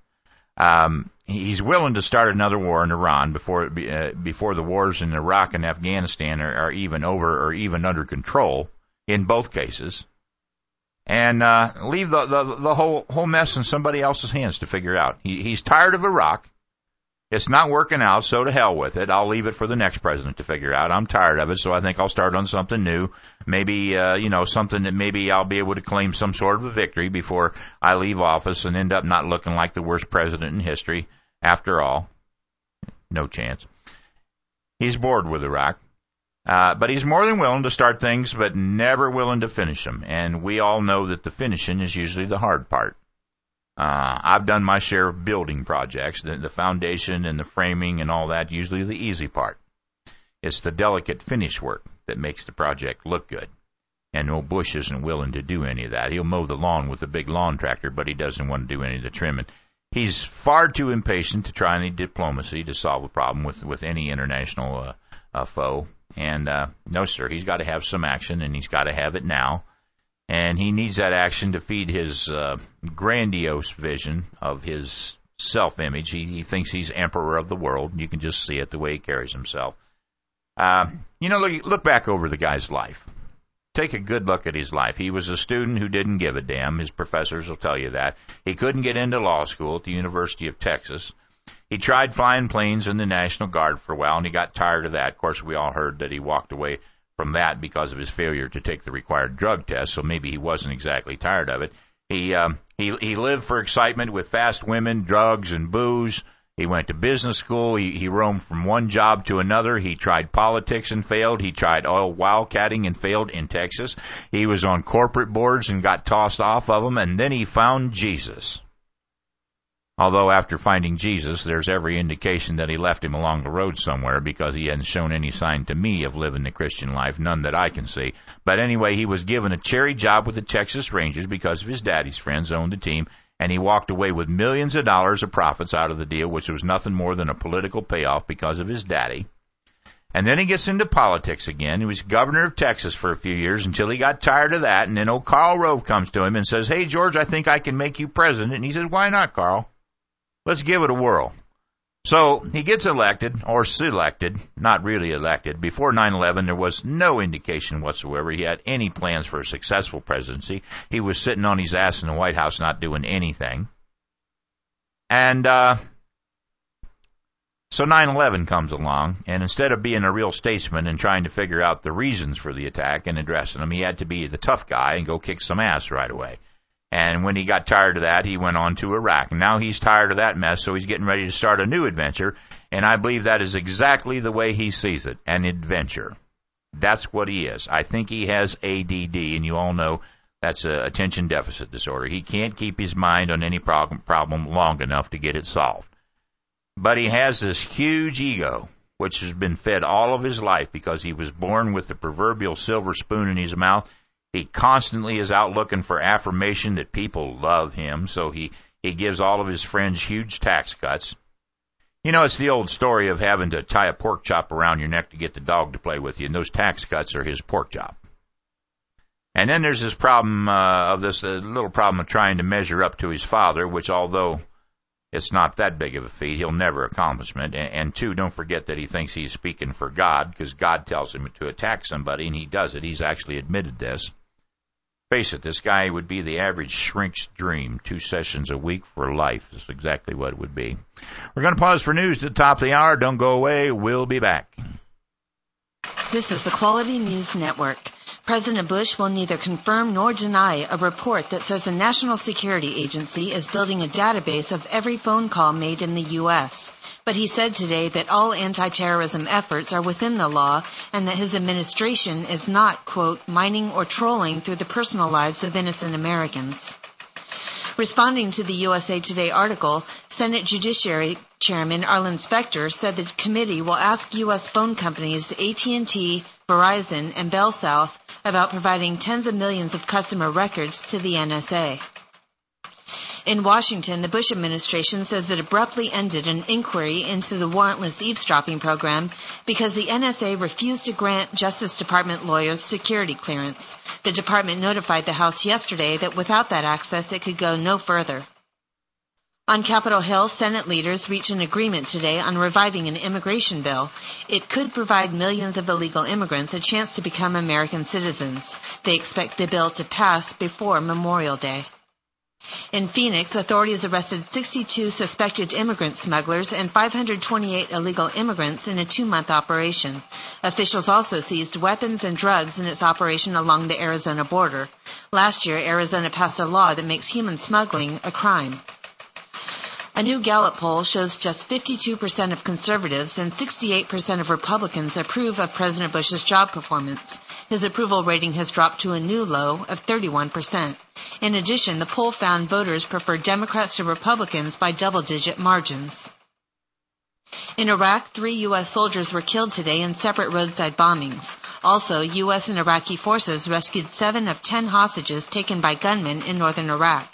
He's willing to start another war in Iran before the wars in Iraq and Afghanistan are even over or even under control in both cases, and leave the whole mess in somebody else's hands to figure out. He's tired of Iraq. It's not working out, so to hell with it. I'll leave it for the next president to figure out. I'm tired of it, so I think I'll start on something new. Maybe, something that maybe I'll be able to claim some sort of a victory before I leave office and end up not looking like the worst president in history. After all, no chance. He's bored with Iraq. But he's more than willing to start things, but never willing to finish them. And we all know that the finishing is usually the hard part. I've done my share of building projects, the foundation and the framing and all that, usually the easy part. It's the delicate finish work that makes the project look good. And old Bush isn't willing to do any of that. He'll mow the lawn with a big lawn tractor, but he doesn't want to do any of the trimming. He's far too impatient to try any diplomacy to solve a problem with any international foe. And no, sir, he's got to have some action, and he's got to have it now. And he needs that action to feed his grandiose vision of his self-image. He thinks he's emperor of the world. You can just see it the way he carries himself. Look back over the guy's life. Take a good look at his life. He was a student who didn't give a damn. His professors will tell you that. He couldn't get into law school at the University of Texas. He tried flying planes in the National Guard for a while, and he got tired of that. Of course, we all heard that he walked away from that because of his failure to take the required drug test, so maybe he wasn't exactly tired of it. He lived for excitement with fast women, drugs, and booze. He went to business school. He roamed from one job to another. He tried politics and failed. He tried oil wildcatting and failed in Texas. He was on corporate boards and got tossed off of them, and then he found Jesus. Although after finding Jesus, there's every indication that he left him along the road somewhere because he hadn't shown any sign to me of living the Christian life, none that I can see. But anyway, he was given a cherry job with the Texas Rangers because of his daddy's friends owned the team, and he walked away with millions of dollars of profits out of the deal, which was nothing more than a political payoff because of his daddy. And then he gets into politics again. He was governor of Texas for a few years until he got tired of that, and then old Karl Rove comes to him and says, "Hey, George, I think I can make you president." And he says, "Why not, Karl? Let's give it a whirl." So he gets elected, or selected, not really elected. Before 9/11, there was no indication whatsoever he had any plans for a successful presidency. He was sitting on his ass in the White House not doing anything. And so 9/11 comes along, and instead of being a real statesman and trying to figure out the reasons for the attack and addressing them, he had to be the tough guy and go kick some ass right away. And when he got tired of that, he went on to Iraq. And now he's tired of that mess, so he's getting ready to start a new adventure. And I believe that is exactly the way he sees it, an adventure. That's what he is. I think he has ADD, and you all know that's attention deficit disorder. He can't keep his mind on any problem long enough to get it solved. But he has this huge ego, which has been fed all of his life because he was born with the proverbial silver spoon in his mouth. He constantly is out looking for affirmation that people love him, so he gives all of his friends huge tax cuts. You know, it's the old story of having to tie a pork chop around your neck to get the dog to play with you, and those tax cuts are his pork chop. And then there's this problem little problem of trying to measure up to his father, which although it's not that big of a feat, he'll never accomplish it. And two, don't forget that he thinks he's speaking for God, because God tells him to attack somebody, and he does it. He's actually admitted this. Face it, this guy would be the average shrink's dream. 2 sessions a week for life is exactly what it would be. We're going to pause for news at the top of the hour. Don't go away. We'll be back. This is the Quality News Network. President Bush will neither confirm nor deny a report that says the National Security Agency is building a database of every phone call made in the U.S. But he said today that all anti-terrorism efforts are within the law and that his administration is not, quote, mining or trolling through the personal lives of innocent Americans. Responding to the USA Today article, Senate Judiciary Chairman Arlen Specter said the committee will ask U.S. phone companies AT&T, Verizon, and Bell South about providing tens of millions of customer records to the NSA. In Washington, the Bush administration says it abruptly ended an inquiry into the warrantless eavesdropping program because the NSA refused to grant Justice Department lawyers security clearance. The department notified the House yesterday that without that access, it could go no further. On Capitol Hill, Senate leaders reached an agreement today on reviving an immigration bill. It could provide millions of illegal immigrants a chance to become American citizens. They expect the bill to pass before Memorial Day. In Phoenix, authorities arrested 62 suspected immigrant smugglers and 528 illegal immigrants in a 2-month operation. Officials also seized weapons and drugs in its operation along the Arizona border. Last year, Arizona passed a law that makes human smuggling a crime. A new Gallup poll shows just 52% of conservatives and 68% of Republicans approve of President Bush's job performance. His approval rating has dropped to a new low of 31%. In addition, the poll found voters prefer Democrats to Republicans by double-digit margins. In Iraq, 3 U.S. soldiers were killed today in separate roadside bombings. Also, U.S. and Iraqi forces rescued 7 of 10 hostages taken by gunmen in northern Iraq.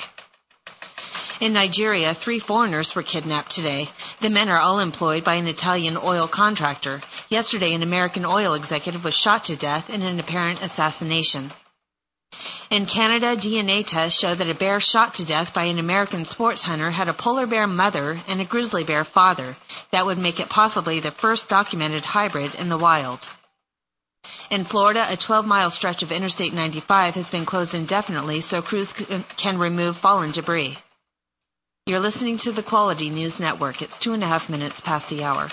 In Nigeria, 3 foreigners were kidnapped today. The men are all employed by an Italian oil contractor. Yesterday, an American oil executive was shot to death in an apparent assassination. In Canada, DNA tests show that a bear shot to death by an American sports hunter had a polar bear mother and a grizzly bear father. That would make it possibly the first documented hybrid in the wild. In Florida, a 12-mile stretch of Interstate 95 has been closed indefinitely so crews can remove fallen debris. You're listening to the Quality News Network. It's 2.5 minutes past the hour.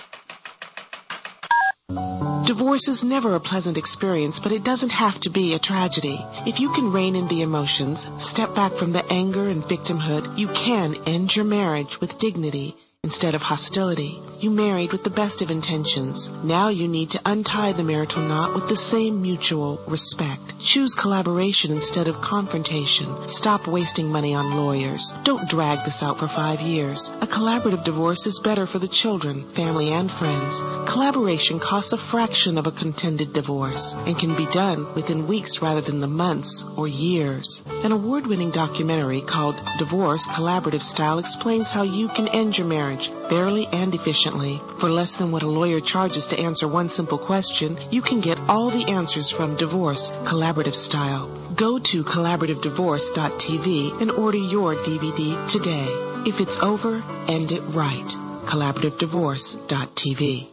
Divorce is never a pleasant experience, but it doesn't have to be a tragedy. If you can rein in the emotions, step back from the anger and victimhood, you can end your marriage with dignity instead of hostility. You married with the best of intentions. Now you need to untie the marital knot with the same mutual respect. Choose collaboration instead of confrontation. Stop wasting money on lawyers. Don't drag this out for 5 years. A collaborative divorce is better for the children, family, and friends. Collaboration costs a fraction of a contended divorce and can be done within weeks rather than the months or years. An award-winning documentary called Divorce Collaborative Style explains how you can end your marriage fairly and efficiently. For less than what a lawyer charges to answer one simple question, you can get all the answers from Divorce Collaborative Style. Go to collaborativedivorce.tv and order your DVD today. If it's over, end it right. collaborativedivorce.tv.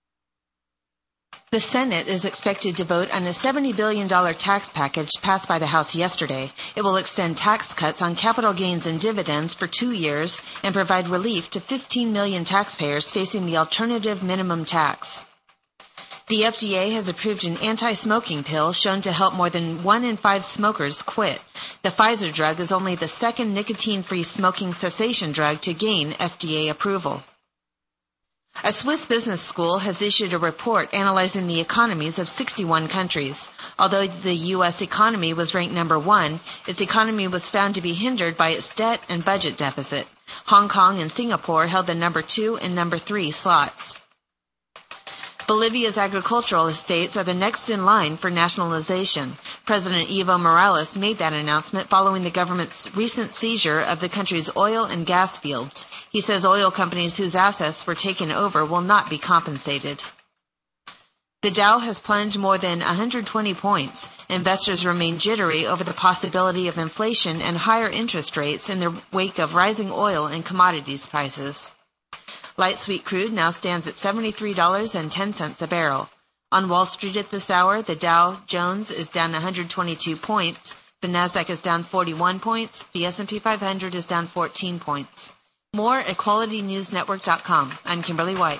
The Senate is expected to vote on a $70 billion tax package passed by the House yesterday. It will extend tax cuts on capital gains and dividends for 2 years and provide relief to 15 million taxpayers facing the alternative minimum tax. The FDA has approved an anti-smoking pill shown to help more than 1 in 5 smokers quit. The Pfizer drug is only the second nicotine-free smoking cessation drug to gain FDA approval. A Swiss business school has issued a report analyzing the economies of 61 countries. Although the U.S. economy was ranked number 1, its economy was found to be hindered by its debt and budget deficit. Hong Kong and Singapore held the number 2 and number 3 slots. Bolivia's agricultural estates are the next in line for nationalization. President Evo Morales made that announcement following the government's recent seizure of the country's oil and gas fields. He says oil companies whose assets were taken over will not be compensated. The Dow has plunged more than 120 points. Investors remain jittery over the possibility of inflation and higher interest rates in the wake of rising oil and commodities prices. Light sweet crude now stands at $73.10 a barrel. On Wall Street at this hour, the Dow Jones is down 122 points. The Nasdaq is down 41 points. The S&P 500 is down 14 points. More at QualityNewsNetwork.com. I'm Kimberly White.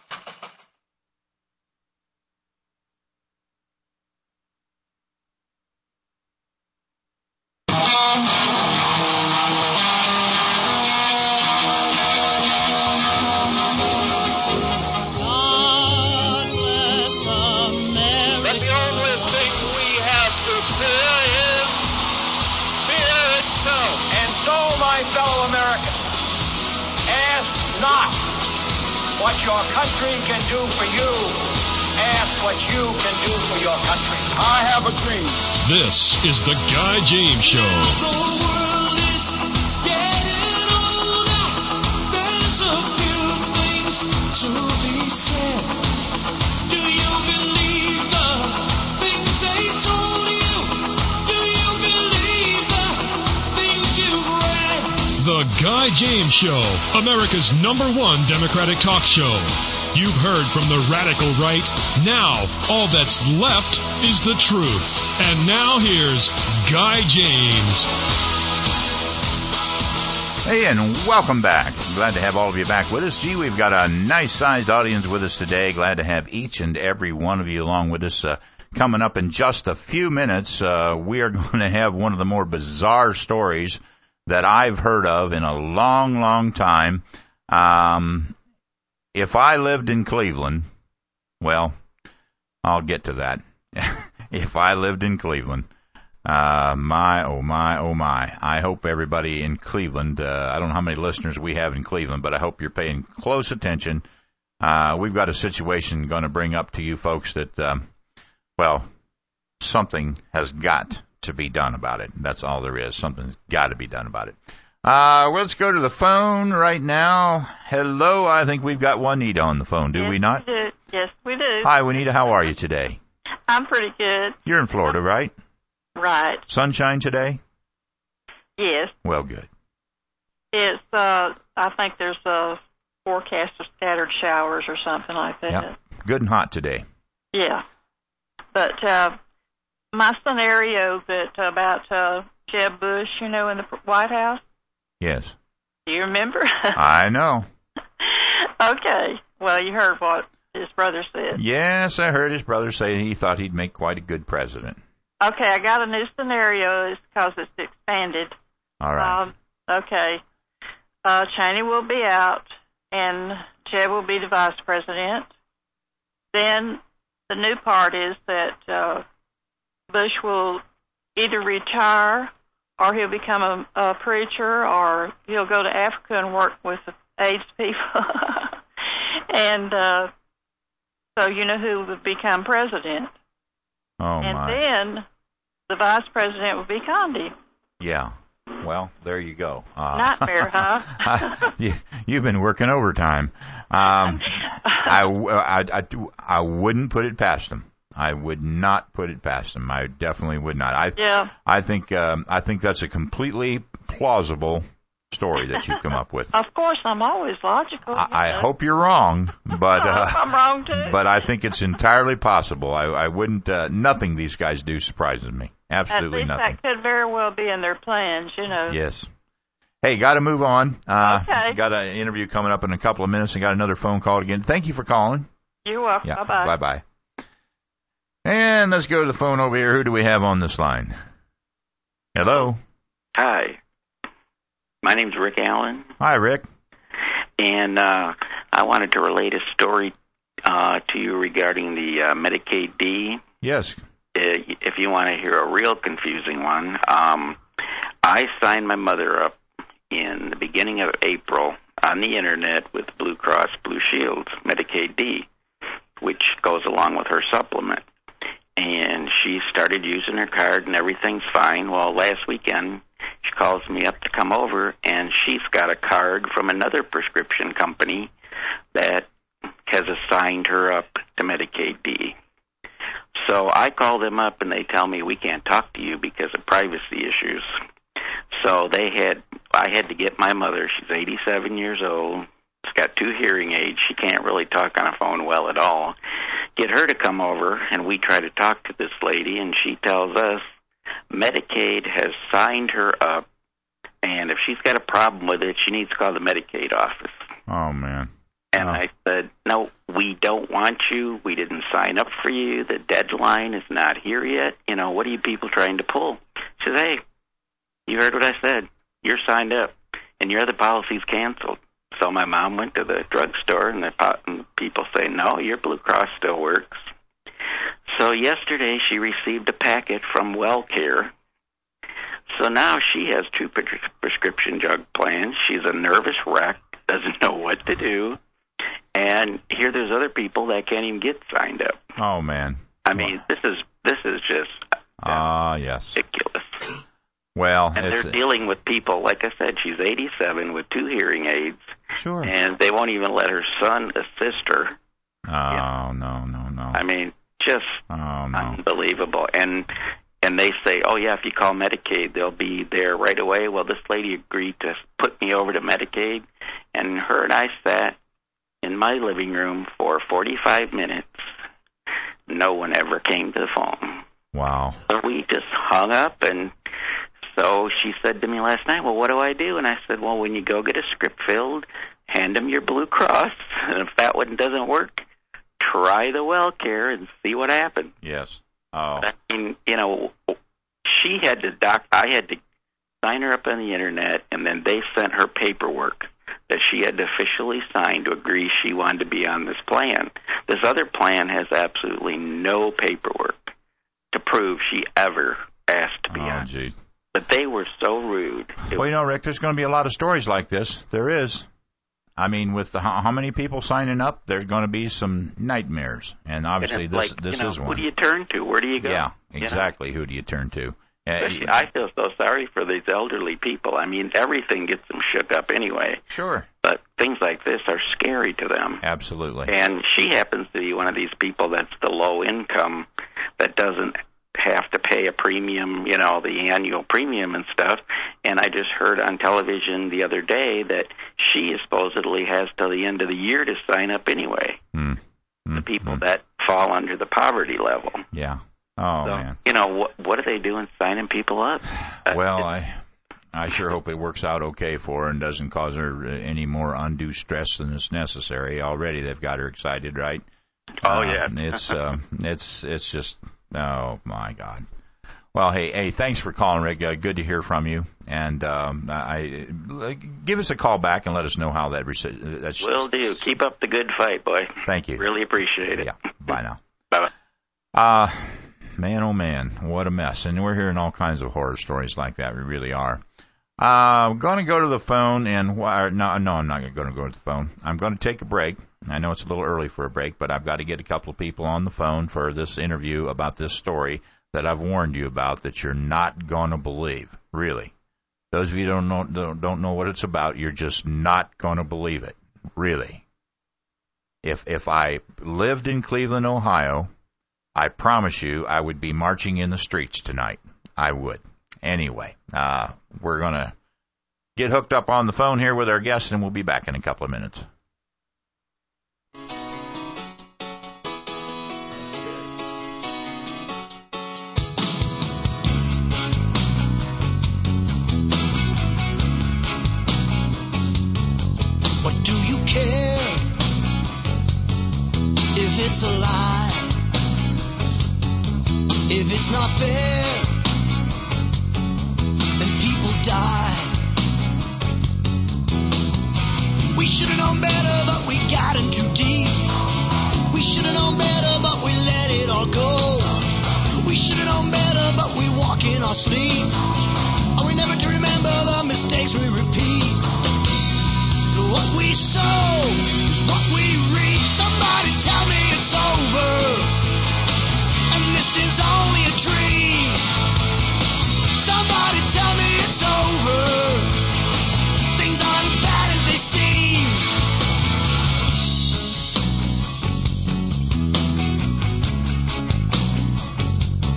Not what your country can do for you. Ask what you can do for your country. I have a dream. This is the Guy James Show. The world is getting older. There's a few things to be said. Do you believe the things they told you? Do you believe the things you've read? The Guy James Show, America's #1 Democratic talk show. You've heard from the radical right. Now, all that's left is the truth. And now here's Guy James. Hey, and welcome back. Glad to have all of you back with us. Gee, we've got a nice-sized audience with us today. Glad to have each and every one of you along with us. Coming up in just a few minutes, we are going to have one of the more bizarre stories that I've heard of in a long, long time. If I lived in Cleveland, well, I'll get to that. If I lived in Cleveland, my, oh my, oh my. I hope everybody in Cleveland, I don't know how many listeners we have in Cleveland, but I hope you're paying close attention. We've got a situation going to bring up to you folks that, well, something has got to be done about it. That's all there is. Something's got to be done about it. Let's go to the phone right now. Hello, I think we've got Juanita on the phone, do we not? We do. Yes, we do. Hi, Juanita. How are you today? I'm pretty good. You're in Florida, right? Right. Sunshine today? Yes. Well, good. It's, I think there's a forecast of scattered showers or something like that. Yep. Good and hot today. Yeah. But, my scenario that about Jeb Bush, in the White House. Yes. Do you remember? I know. Okay. Well, you heard what his brother said. Yes, I heard his brother say he thought he'd make quite a good president. Okay, I got a new scenario because it's expanded. All right. Okay. Cheney will be out, and Jeb will be the vice president. Then the new part is that Bush will either retire or he'll become a preacher, or he'll go to Africa and work with the AIDS people. And so you know who would become president. Oh, and my. then the vice president would be Condi. Yeah. Well, there you go. Nightmare, huh? You've been working overtime. I wouldn't put it past him. I would not put it past him. I definitely would not. I think that's a completely plausible story that you come up with. Of course, I'm always logical. I hope you're wrong, but I'm wrong too. But I think it's entirely possible. I wouldn't. Nothing these guys do surprises me. Absolutely nothing. At least that could very well be in their plans, you know. Yes. Hey, got to move on. Okay. Got an interview coming up in a couple of minutes, and got another phone call again. Thank you for calling. You're welcome. Yeah. Bye-bye. Bye-bye. And let's go to the phone over here. Who do we have on this line? Hello. Hi. My name's Rick Allen. Hi, Rick. And I wanted to relate a story to you regarding the Medicaid D. Yes. If you want to hear a real confusing one, I signed my mother up in the beginning of April on the Internet with Blue Cross Blue Shield Medicaid D, which goes along with her supplement. And she started using her card, and everything's fine. Well, last weekend, she calls me up to come over, and she's got a card from another prescription company that has assigned her up to Medicaid D. So I call them up, and they tell me we can't talk to you because of privacy issues. So I had to get my mother. She's 87 years old. She's got 2 hearing aids. She can't really talk on a phone well at all. Get her to come over, and we try to talk to this lady, and she tells us Medicaid has signed her up, and if she's got a problem with it, she needs to call the Medicaid office. Oh, man. And I said, no, we don't want you. We didn't sign up for you. The deadline is not here yet. You know, what are you people trying to pull? She says, hey, you heard what I said. You're signed up, and your other policy's canceled. So my mom went to the drugstore, and people say, no, your Blue Cross still works. So yesterday she received a packet from WellCare. So now she has 2 prescription drug plans. She's a nervous wreck, doesn't know what to do. And here there's other people that can't even get signed up. Oh, man. I mean, this is just yes. ridiculous. Well, and they're dealing with people, like I said, she's 87 with 2 hearing aids. Sure. And they won't even let her son assist her. Oh, no. I mean, just unbelievable. And they say, oh, yeah, if you call Medicaid, they'll be there right away. Well, this lady agreed to put me over to Medicaid, and her and I sat in my living room for 45 minutes. No one ever came to the phone. Wow. So we just hung up, and so she said to me last night, well, what do I do? And I said, well, when you go get a script filled, hand them your Blue Cross, and if that one doesn't work, try the WellCare and see what happens. Yes. Oh. I mean, you know, she had to I had to sign her up on the Internet, and then they sent her paperwork that she had to officially sign to agree she wanted to be on this plan. This other plan has absolutely no paperwork to prove she ever asked to be on. Geez. But they were so rude. Well, you know, Rick, there's going to be a lot of stories like this. There is. I mean, with how many people signing up, there's going to be some nightmares. And obviously this is one. Who do you turn to? Where do you go? Yeah, exactly. You know? Who do you turn to? I feel so sorry for these elderly people. I mean, everything gets them shook up anyway. Sure. But things like this are scary to them. Absolutely. And she happens to be one of these people that's the low income that doesn't have to pay a premium, you know, the annual premium and stuff. And I just heard on television the other day that she supposedly has till the end of the year to sign up anyway. The people that fall under the poverty level. Yeah. Oh, man. You know, what are they doing signing people up? Well, I sure hope it works out okay for her and doesn't cause her any more undue stress than is necessary. Already they've got her excited, right? Oh, yeah. It's just, oh, my God. Well, hey, thanks for calling, Rick. Good to hear from you. And give us a call back and let us know how that... Will do. Keep up the good fight, boy. Thank you. Really appreciate it. Yeah. Bye now. Bye-bye. Man, oh, man, what a mess. And we're hearing all kinds of horror stories like that. We really are. I'm going to go to the phone and... No, I'm not going to go to the phone. I'm going to take a break. I know it's a little early for a break, but I've got to get a couple of people on the phone for this interview about this story that I've warned you about that you're not going to believe. Really. Those of you who don't know what it's about, you're just not going to believe it. Really. If I lived in Cleveland, Ohio, I promise you I would be marching in the streets tonight. I would. Anyway, we're going to get hooked up on the phone here with our guest, and we'll be back in a couple of minutes. What do you care if it's a lie? If it's not fair and people die? We should have known better, but we got in too deep. We should have known better, but we let it all go. We should have known better, but we walk in our sleep. Are we never to remember the mistakes we repeat? What we sow is what we reap. Somebody tell me it's over, and this is only a dream. Somebody tell me it's over. Things aren't as bad as they seem.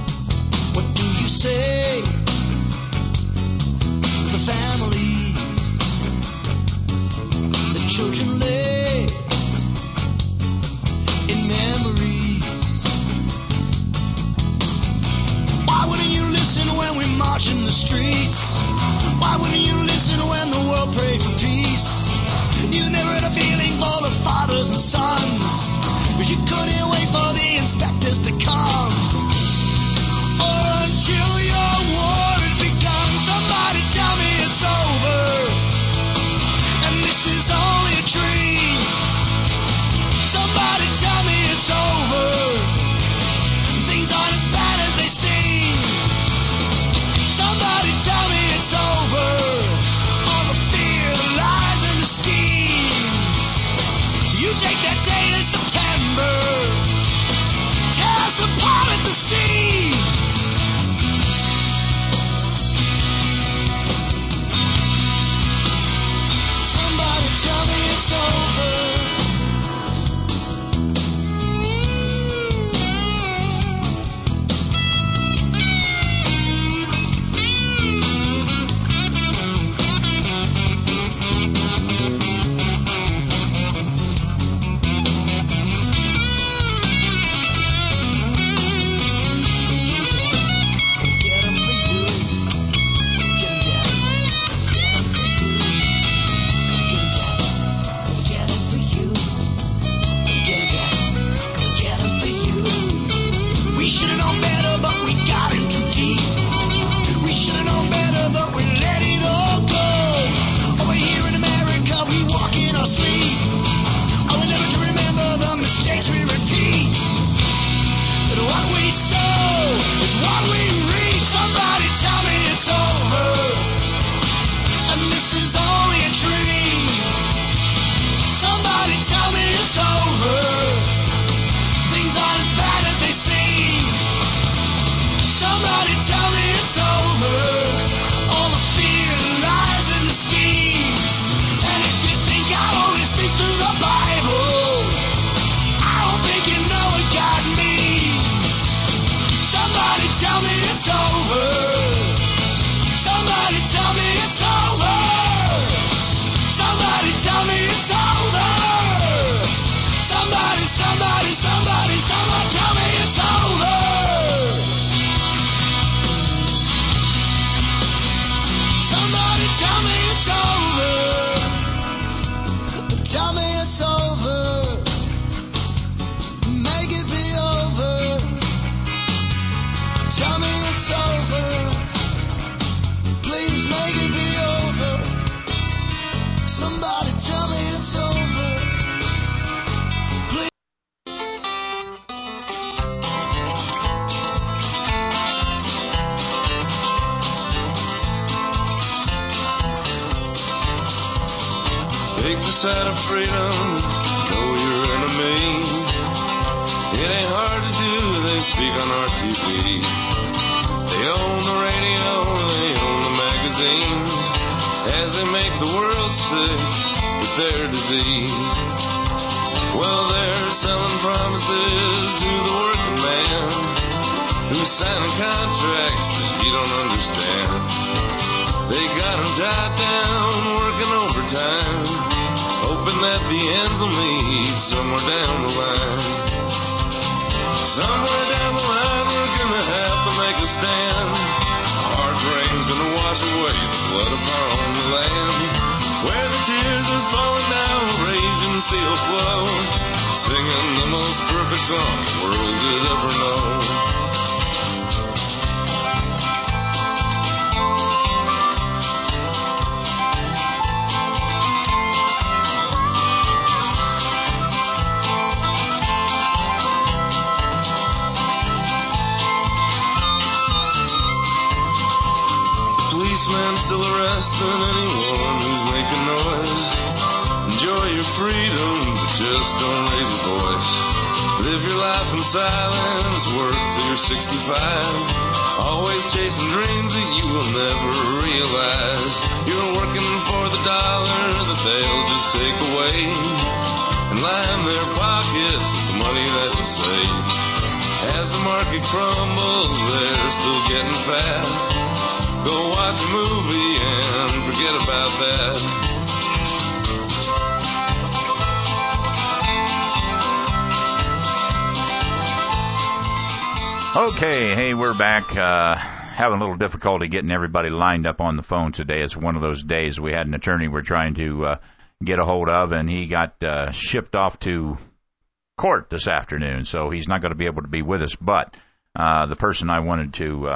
What do you say to the families Take the side of freedom, know your enemy. It ain't hard to do, they speak on our TV. They own the radio, they own the magazine, as they make the world sick with their disease. Well, they're selling promises to the working man, who's signing contracts that you don't understand. They got him tied down, working overtime, hoping that the ends will meet somewhere down the line. Somewhere down the line we're gonna have to make a stand. Hard rain's gonna wash away the blood of our own land. Where the tears are falling down, raging sea will flow, singing the most perfect song the world could ever know. Policeman still arresting anyone who's making noise. Enjoy your freedom, but just don't raise your voice. Live your life in silence, work till you're 65. Always chasing dreams that you will never realize. You're working for the dollar that they'll just take away, and line their pockets with the money that you save. As the market crumbles, they're still getting fat. Go watch a movie and forget about that. Okay, hey, we're back. Having a little difficulty getting everybody lined up on the phone today. It's one of those days. We had an attorney we're trying to get a hold of, and he got shipped off to court this afternoon, so he's not going to be able to be with us. But the person I wanted to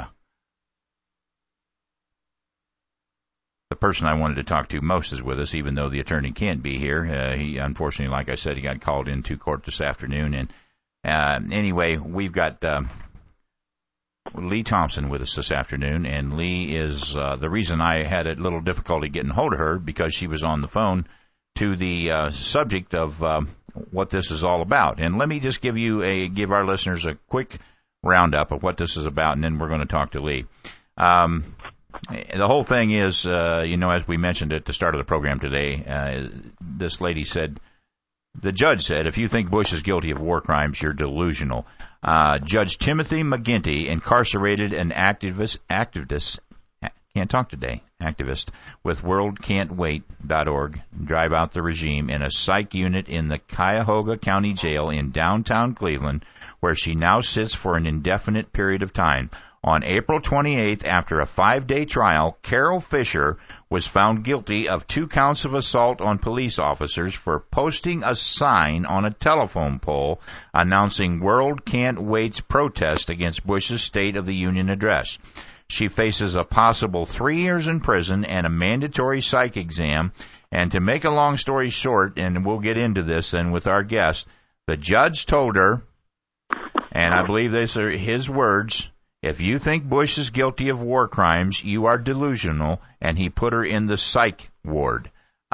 talk to most is with us, even though the attorney can't be here. He, unfortunately, like I said, he got called into court this afternoon. And anyway, we've got Lee Thompson with us this afternoon, and Lee is the reason I had a little difficulty getting hold of her, because she was on the phone to the subject of what this is all about. And let me just give our listeners a quick roundup of what this is about, and then we're going to talk to Lee. The whole thing is, as we mentioned at the start of the program today, this lady said, the judge said, if you think Bush is guilty of war crimes, you're delusional. Judge Timothy McGinty incarcerated an activist with WorldCan'tWait.org, Drive Out the Regime, in a psych unit in the Cuyahoga County Jail in downtown Cleveland, where she now sits for an indefinite period of time. On April 28th, after a 5-day trial, Carol Fisher was found guilty of 2 counts of assault on police officers for posting a sign on a telephone pole announcing World Can't Wait's protest against Bush's State of the Union address. She faces a possible 3 years in prison and a mandatory psych exam. And to make a long story short, and we'll get into this then with our guest, the judge told her, and I believe these are his words, if you think Bush is guilty of war crimes, you are delusional, and he put her in the psych ward.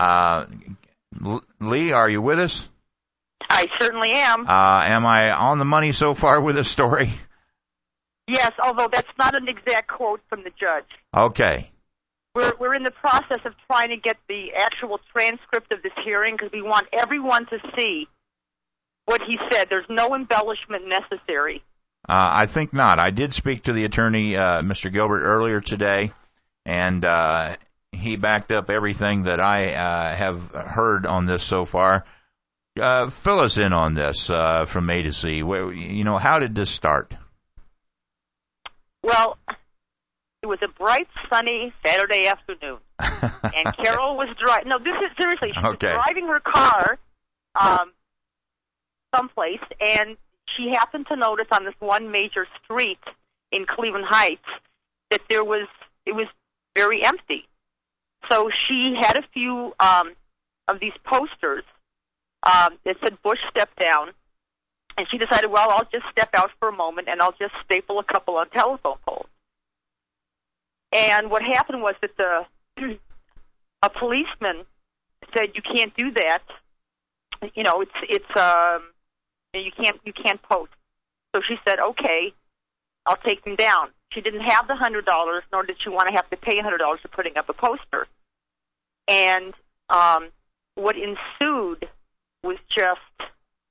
Lee, are you with us? I certainly am. Am I on the money so far with this story? Yes, although that's not an exact quote from the judge. Okay. We're in the process of trying to get the actual transcript of this hearing because we want everyone to see what he said. There's no embellishment necessary. I think not. I did speak to the attorney, Mr. Gilbert, earlier today, and he backed up everything that I have heard on this so far. Fill us in on this from A to Z. How did this start? Well, it was a bright, sunny Saturday afternoon, and Carol was driving. No, this is seriously. She was driving her car someplace, and she happened to notice on this one major street in Cleveland Heights that it was very empty. So she had a few of these posters that said Bush step down, and she decided, well, I'll just step out for a moment and I'll just staple a couple on telephone poles. And what happened was that a policeman said, "You can't do that. You know, you can't post." So she said, "Okay, I'll take them down." She didn't have the $100, nor did she want to have to pay $100 for putting up a poster. And what ensued was just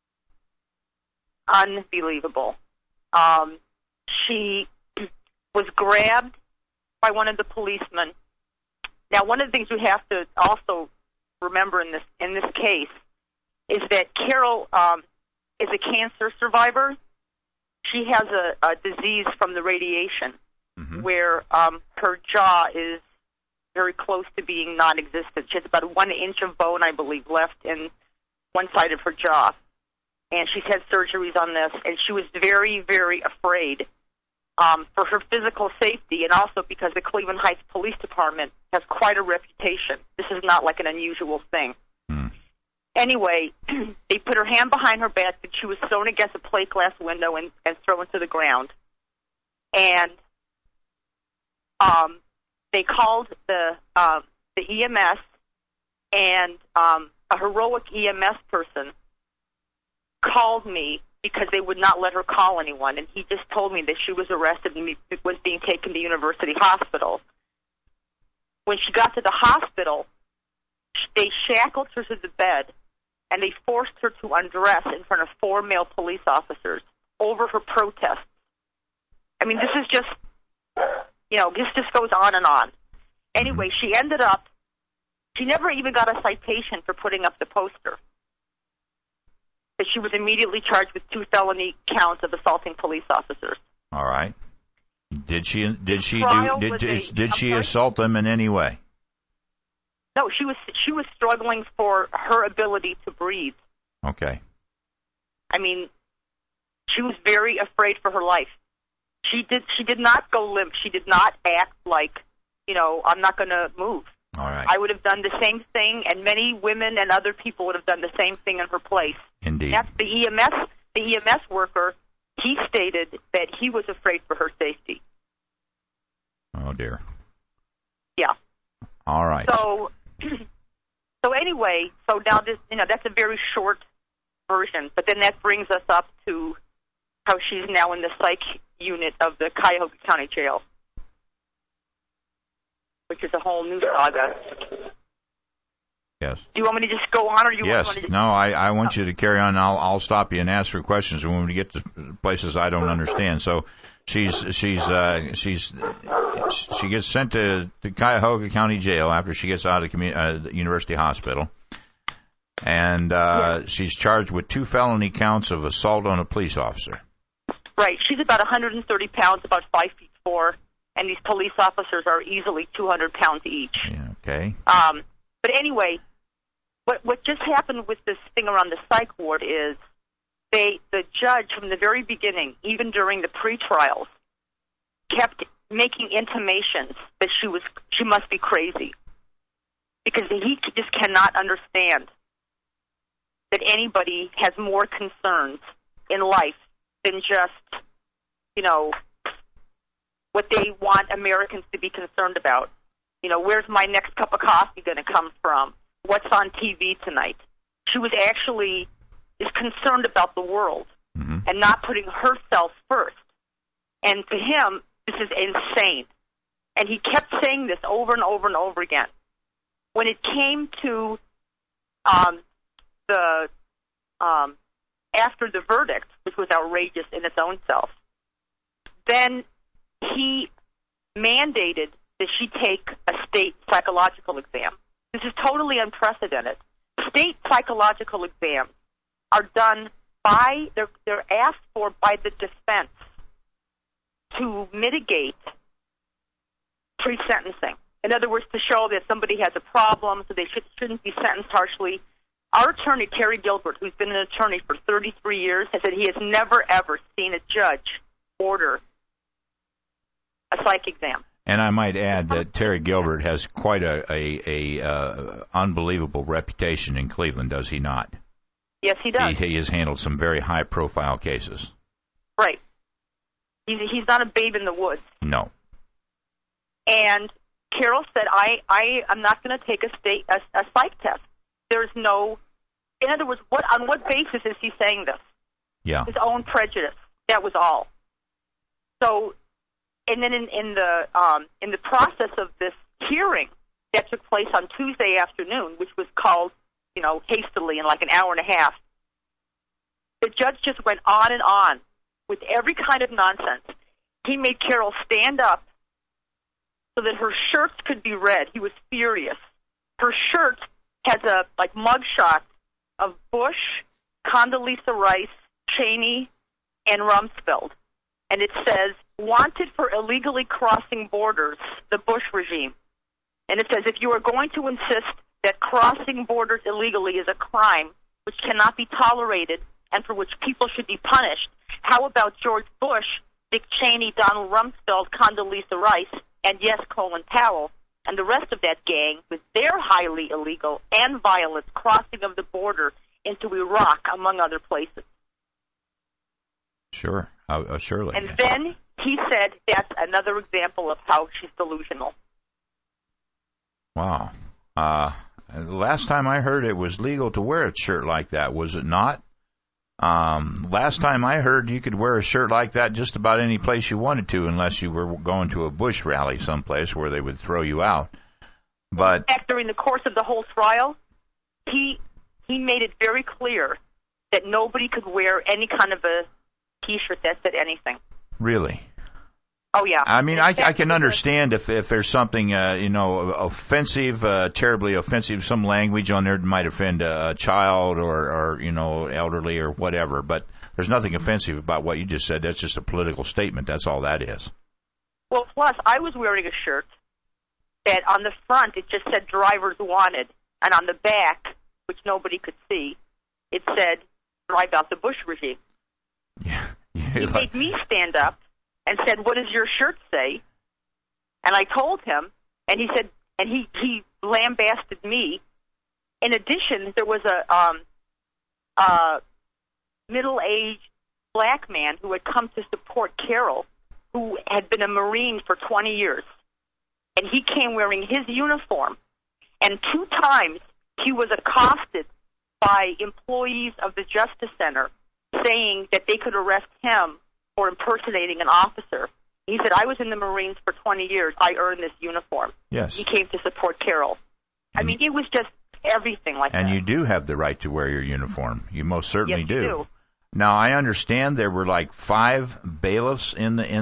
unbelievable. She was grabbed by one of the policemen. Now, one of the things we have to also remember in this case is that Carol is a cancer survivor. She has a disease from the radiation where her jaw is very close to being non-existent. She has about 1 inch of bone, I believe, left in one side of her jaw. And she's had surgeries on this, and she was very, very afraid for her physical safety, and also because the Cleveland Heights Police Department has quite a reputation. This is not like an unusual thing. Anyway, they put her hand behind her back, and she was thrown against a plate glass window and thrown to the ground. And they called the EMS, and a heroic EMS person called me because they would not let her call anyone, and he just told me that she was arrested and was being taken to University Hospital. When she got to the hospital, they shackled her to the bed, and they forced her to undress in front of 4 male police officers over her protests. I mean, this is just, this just goes on and on. Anyway, she never even got a citation for putting up the poster. But she was immediately charged with 2 felony counts of assaulting police officers. All right. Did she assault them in any way? No, she was struggling for her ability to breathe. Okay. I mean, she was very afraid for her life. She did not go limp. She did not act like, I'm not going to move. All right. I would have done the same thing, and many women and other people would have done the same thing in her place. Indeed. That's the EMS worker. He stated that he was afraid for her safety. Oh dear. Yeah. All right. So anyway, now this, that's a very short version, but then that brings us up to how she's now in the psych unit of the Cuyahoga County Jail, which is a whole new saga. Yes. Do you want me to just go on, or you want me to? No, I want you to carry on. I'll stop you and ask for questions when we get to places I don't understand. So she gets sent to the Cuyahoga County Jail after she gets out of the University Hospital, and she's charged with 2 felony counts of assault on a police officer. Right. She's about 130 pounds, about 5'4", and these police officers are easily 200 pounds each. Yeah, okay. But anyway, what just happened with this thing around the psych ward is the judge from the very beginning, even during the pre-trials, kept making intimations that she must be crazy, because he just cannot understand that anybody has more concerns in life than just, what they want Americans to be concerned about. Where's my next cup of coffee going to come from? What's on TV tonight? She was actually is concerned about the world and not putting herself first. And to him, this is insane. And he kept saying this over and over and over again. When it came to after the verdict, which was outrageous in its own self, then he mandated that she take a state psychological exam. This is totally unprecedented. State psychological exams are done they're asked for by the defense to mitigate pre-sentencing. In other words, to show that somebody has a problem, so they shouldn't be sentenced harshly. Our attorney, Terry Gilbert, who's been an attorney for 33 years, has said he has never, ever seen a judge order a psych exam. And I might add that Terry Gilbert has quite a unbelievable reputation in Cleveland, does he not? Yes, he does. He has handled some very high-profile cases. Right. He's not a babe in the woods. No. And Carol said, I'm not going to take a psych test. there's no, in other words, on what basis is he saying this? Yeah. His own prejudice. That was all. So, and then in the process of this hearing that took place on Tuesday afternoon, which was called, hastily in like an hour and a half, the judge just went on and on with every kind of nonsense. He made Carol stand up so that her shirts could be read. He was furious. Her shirt has a mugshot of Bush, Condoleezza Rice, Cheney, and Rumsfeld. And it says, wanted for illegally crossing borders, the Bush regime. And it says, if you are going to insist that crossing borders illegally is a crime which cannot be tolerated and for which people should be punished, how about George Bush, Dick Cheney, Donald Rumsfeld, Condoleezza Rice, and yes, Colin Powell, and the rest of that gang with their highly illegal and violent crossing of the border into Iraq, among other places. Sure, surely. And then he said that's another example of how she's delusional. Wow. Last time I heard it was legal to wear a shirt like that, was it not? Last time I heard you could wear a shirt like that just about any place you wanted to, unless you were going to a Bush rally someplace where they would throw you out. But during the course of the whole trial, he made it very clear that nobody could wear any kind of a T-shirt that said anything. Really? Oh, yeah. I mean, I can understand if there's something, offensive, terribly offensive, some language on there that might offend a child or elderly or whatever. But there's nothing offensive about what you just said. That's just a political statement. That's all that is. Well, plus, I was wearing a shirt that on the front it just said drivers wanted. And on the back, which nobody could see, it said drive out the Bush regime. Yeah. He made me stand up and said, what does your shirt say? And I told him, and he said, and he lambasted me. In addition, there was a middle-aged black man who had come to support Carol, who had been a Marine for 20 years. And he came wearing his uniform. And 2 times he was accosted by employees of the Justice Center saying that they could arrest him for impersonating an officer. He said, I was in the Marines for 20 years. I earned this uniform. Yes. He came to support Carol. I mean, it was just everything like that. And you do have the right to wear your uniform. You most certainly yes, you do. Now, I understand there were like 5 bailiffs in the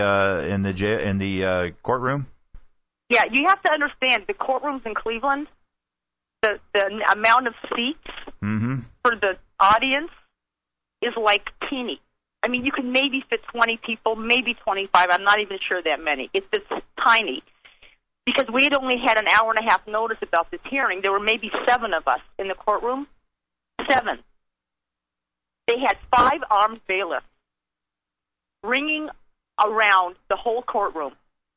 courtroom. Yeah, you have to understand the courtrooms in Cleveland, the amount of seats for the audience is like teeny. I mean, you can maybe fit 20 people, maybe 25. I'm not even sure that many. It's just tiny. Because we had only had an hour and a half notice about this hearing. There were maybe 7 of us in the courtroom. 7. They had 5 armed bailiffs ringing around the whole courtroom.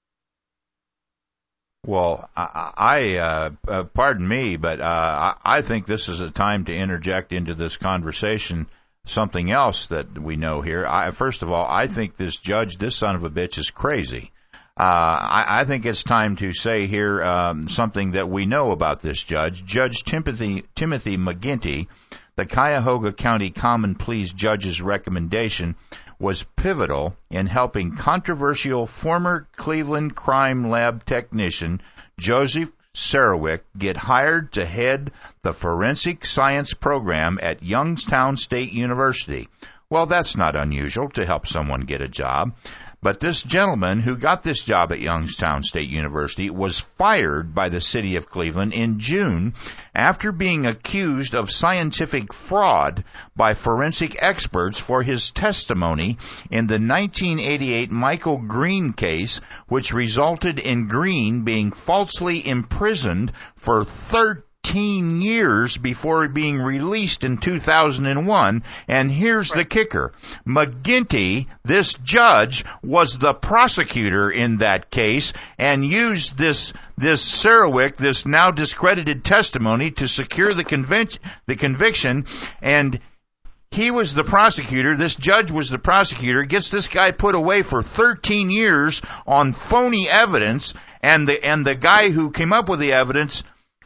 Well, I pardon me, but I think this is a time to interject into this conversation something else that we know here. First of all, I think this judge, this son of a bitch, is crazy. I think it's time to say here something that we know about this judge. Judge Timothy McGinty, the Cuyahoga County Common Pleas judge's recommendation was pivotal in helping controversial former Cleveland crime lab technician Joseph Sarawick get hired to head the forensic science program at Youngstown State University. Well, that's not unusual to help someone get a job. But this gentleman who got this job at Youngstown State University was fired by the city of Cleveland in June after being accused of scientific fraud by forensic experts for his testimony in the 1988 Michael Green case, which resulted in Green being falsely imprisoned for 13 years before being released in 2001. And here's the kicker. McGinty, this judge, was the prosecutor in that case and used this Sarawick, this now discredited testimony, to secure the conviction. And he was the prosecutor. This judge was the prosecutor. Gets this guy put away for 13 years on phony evidence. And the guy who came up with the evidence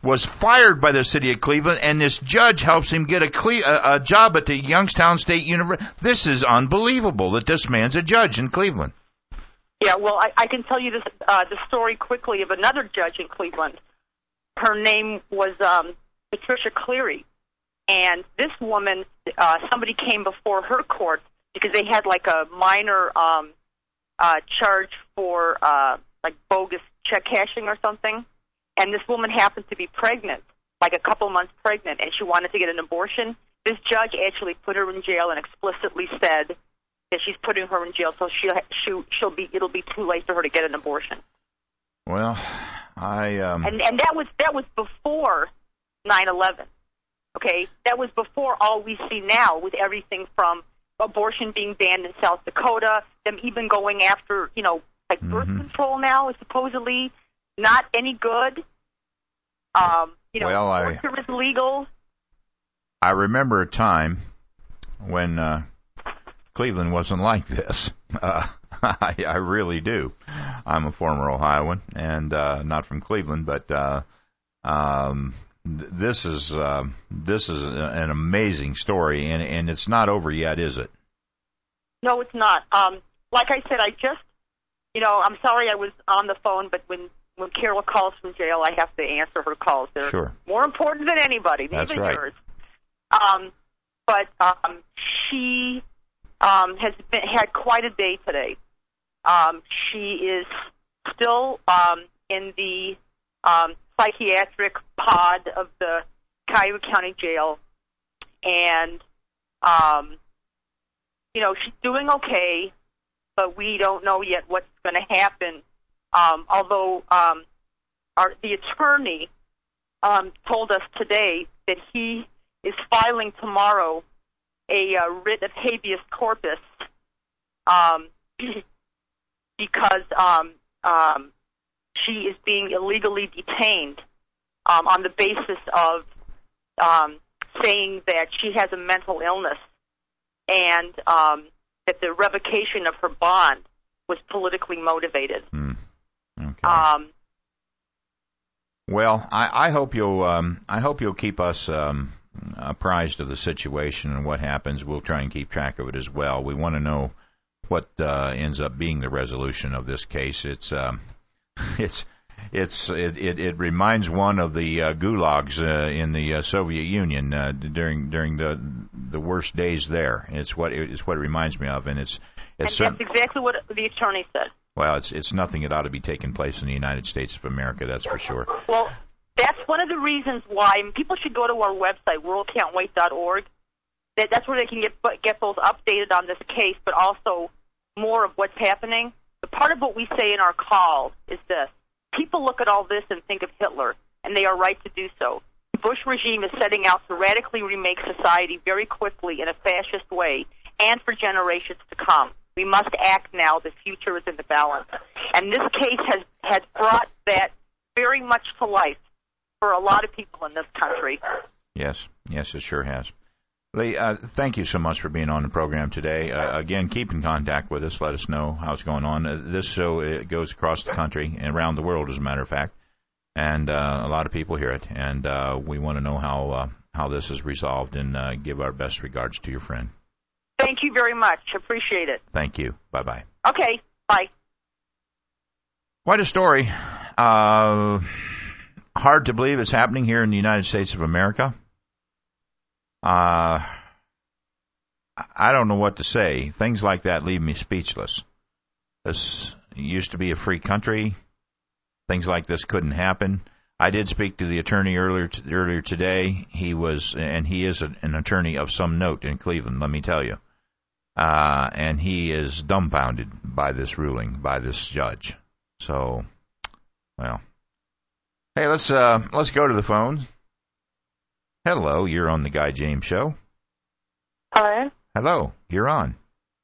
was fired by the city of Cleveland, and this judge helps him get a job at the Youngstown State University. This is unbelievable that this man's a judge in Cleveland. Yeah, well, I can tell you this the story quickly of another judge in Cleveland. Her name was Patricia Cleary, and this woman, somebody came before her court because they had like a minor charge for like bogus check cashing or something, and this woman happened to be pregnant, like a couple months pregnant, and she wanted to get an abortion. This judge actually put her in jail and explicitly said that she's putting her in jail, so it'll be too late for her to get an abortion. Well, and that was before 9/11. Okay, that was before all we see now, with everything from abortion being banned in South Dakota, them even going after, like birth control now is supposedly not any good. Abortion is legal. I remember a time when Cleveland wasn't like this. I really do. I'm a former Ohioan and not from Cleveland, but this is an amazing story, and it's not over yet, is it? No, it's not. Like I said, I'm sorry I was on the phone, but when Carol calls from jail, I have to answer her calls. They're more important than anybody, That's even right. yours. But she has had quite a day today. She is still in the psychiatric pod of the Cuyahoga County Jail, and she's doing okay, but we don't know yet what's going to happen. Although the attorney told us today that he is filing tomorrow a writ of habeas corpus because she is being illegally detained on the basis of saying that she has a mental illness and that the revocation of her bond was politically motivated. Okay. Well, I hope you'll keep us apprised of the situation and what happens. We'll try and keep track of it as well. We want to know what ends up being the resolution of this case. It reminds one of the gulags in the Soviet Union during the worst days there. It's what it reminds me of, and that's exactly what the attorney said. Well, it's nothing that ought to be taking place in the United States of America, that's for sure. Well, that's one of the reasons why people should go to our website, worldcan'twait.org. That's where they can get those updated on this case, but also more of what's happening. But part of what we say in our call is this. People look at all this and think of Hitler, and they are right to do so. The Bush regime is setting out to radically remake society very quickly in a fascist way and for generations to come. We must act now. The future is in the balance. And this case has brought that very much to life for a lot of people in this country. Yes, it sure has. Lee, thank you so much for being on the program today. Again, keep in contact with us. Let us know how it's going on. This show it goes across the country and around the world, as a matter of fact, and a lot of people hear it. And we want to know how this is resolved, and give our best regards to your friend. Thank you very much. Appreciate it. Thank you. Bye-bye. Okay. Bye. Quite a story. Hard to believe it's happening here in the United States of America. I don't know what to say. Things like that leave me speechless. This used to be a free country. Things like this couldn't happen. I did speak to the attorney earlier today. He is an attorney of some note in Cleveland, let me tell you. And he is dumbfounded by this ruling, by this judge. So, well. Hey, let's go to the phone. Hello, you're on the Guy James Show. Hello. Hello, you're on.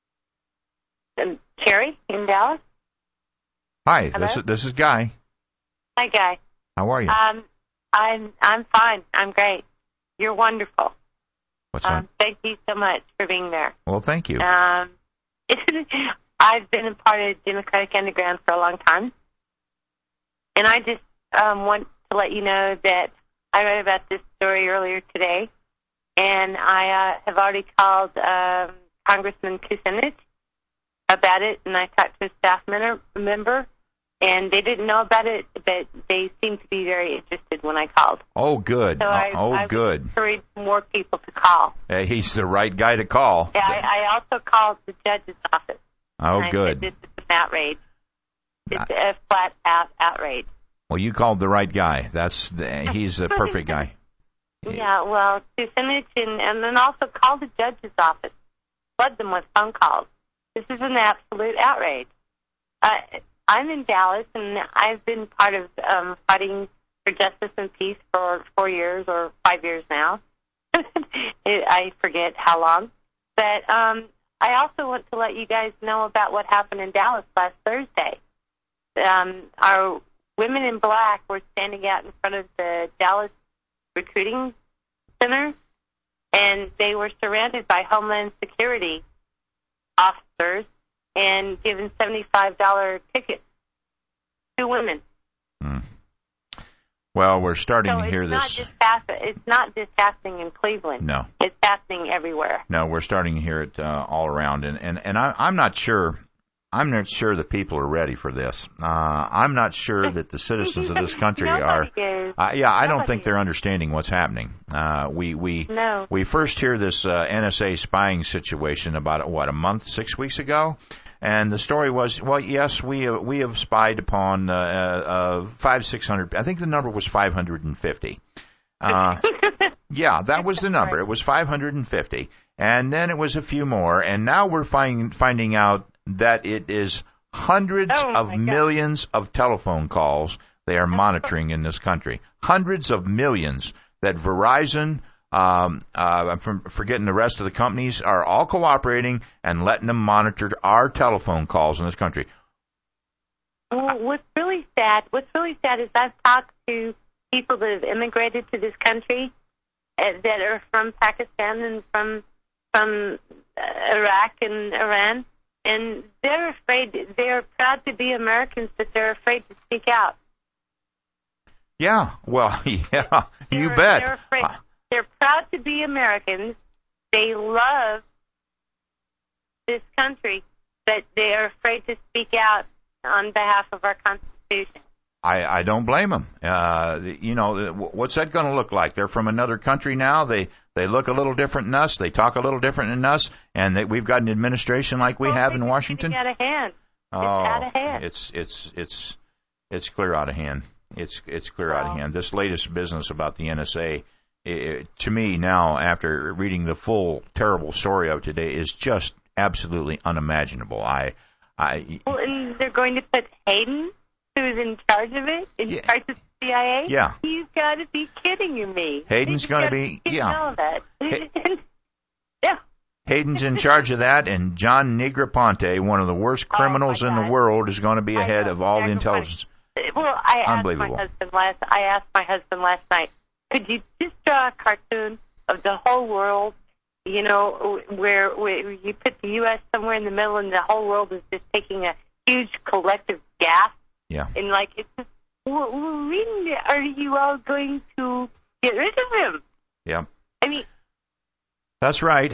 Terry in Dallas. Hi, Hello? this is Guy. Hi, Guy. How are you? I'm fine. I'm great. You're wonderful. What's that? Thank you so much for being there. Well, thank you. I've been a part of Democratic Underground for a long time, and I just want to let you know that I read about this story earlier today, and I have already called Congressman Kucinich about it, and I talked to a staff member, and they didn't know about it, but they seemed to be very interested when I called. Oh, good. So I good. encourage more people to call. He's the right guy to call. Yeah, I also called the judge's office. Oh, and good. I said, this is an outrage. It's a flat-out outrage. Well, you called the right guy. He's the perfect guy. Yeah, well, Kucinich and then also call the judge's office. Flood them with phone calls. This is an absolute outrage. I'm in Dallas, and I've been part of fighting for justice and peace for 4 years or 5 years now. I forget how long. But I also want to let you guys know about what happened in Dallas last Thursday. Our women in black were standing out in front of the Dallas Recruiting Center, and they were surrounded by Homeland Security officers and given $75 tickets to women. Well, we're starting to hear this. It's not just happening in Cleveland. No. It's happening everywhere. No, we're starting to hear it all around, and I'm not sure. I'm not sure the people are ready for this. I'm not sure that the citizens of this country are. I don't think they're understanding what's happening. We first hear this NSA spying situation about 6 weeks ago, and the story was, well, yes, we have spied upon 600. I think the number was 550. Yeah, that was the number. It was 550, and then it was a few more, and now we're finding out that it is hundreds of millions of telephone calls they are monitoring in this country. Hundreds of millions that Verizon, I'm forgetting the rest of the companies, are all cooperating and letting them monitor our telephone calls in this country. Well, what's really sad is I've talked to people that have immigrated to this country that are from Pakistan and from Iraq and Iran. And they're afraid. They're proud to be Americans, but they're afraid to speak out. Yeah, well, yeah, you bet. They're afraid. They're proud to be Americans. They love this country, but they are afraid to speak out on behalf of our Constitution. I don't blame them. What's that going to look like? They're from another country now. They look a little different than us. They talk a little different than us. And we've got an administration like we have in Washington. It's out of hand. Oh, out of hand. It's clear out of hand. It's clear out of hand. This latest business about the NSA, to me now, after reading the full terrible story of today, is just absolutely unimaginable. Well, and they're going to put Hayden, who's in charge of it, charge of the CIA? Yeah. You've got to be kidding me. Hayden's going to be, All of that. Hayden's in charge of that, and John Negroponte, one of the worst criminals in the world, is going to be ahead of all the intelligence. Well, I asked my husband last night, could you just draw a cartoon of the whole world, where you put the U.S. somewhere in the middle and the whole world is just taking a huge collective gasp? Yeah. And it's just, when are you all going to get rid of him? Yeah. I mean, that's right.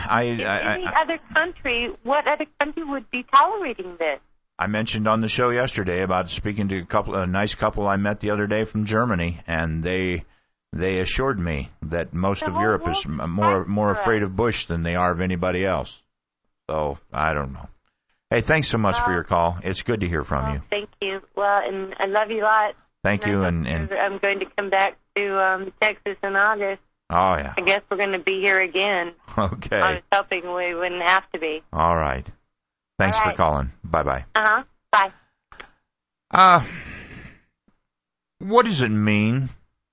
What other country would be tolerating this? I mentioned on the show yesterday about speaking to a nice couple I met the other day from Germany, and they assured me that most of Europe is more afraid of Bush than they are of anybody else. So I don't know. Hey, thanks so much for your call. It's good to hear from you. Thank you. Well, and I love you a lot. Thank you. And I'm going to come back to Texas in August. Oh, yeah. I guess we're going to be here again. Okay. I was hoping we wouldn't have to be. All right. Thanks for calling. Bye-bye. Bye. What does it mean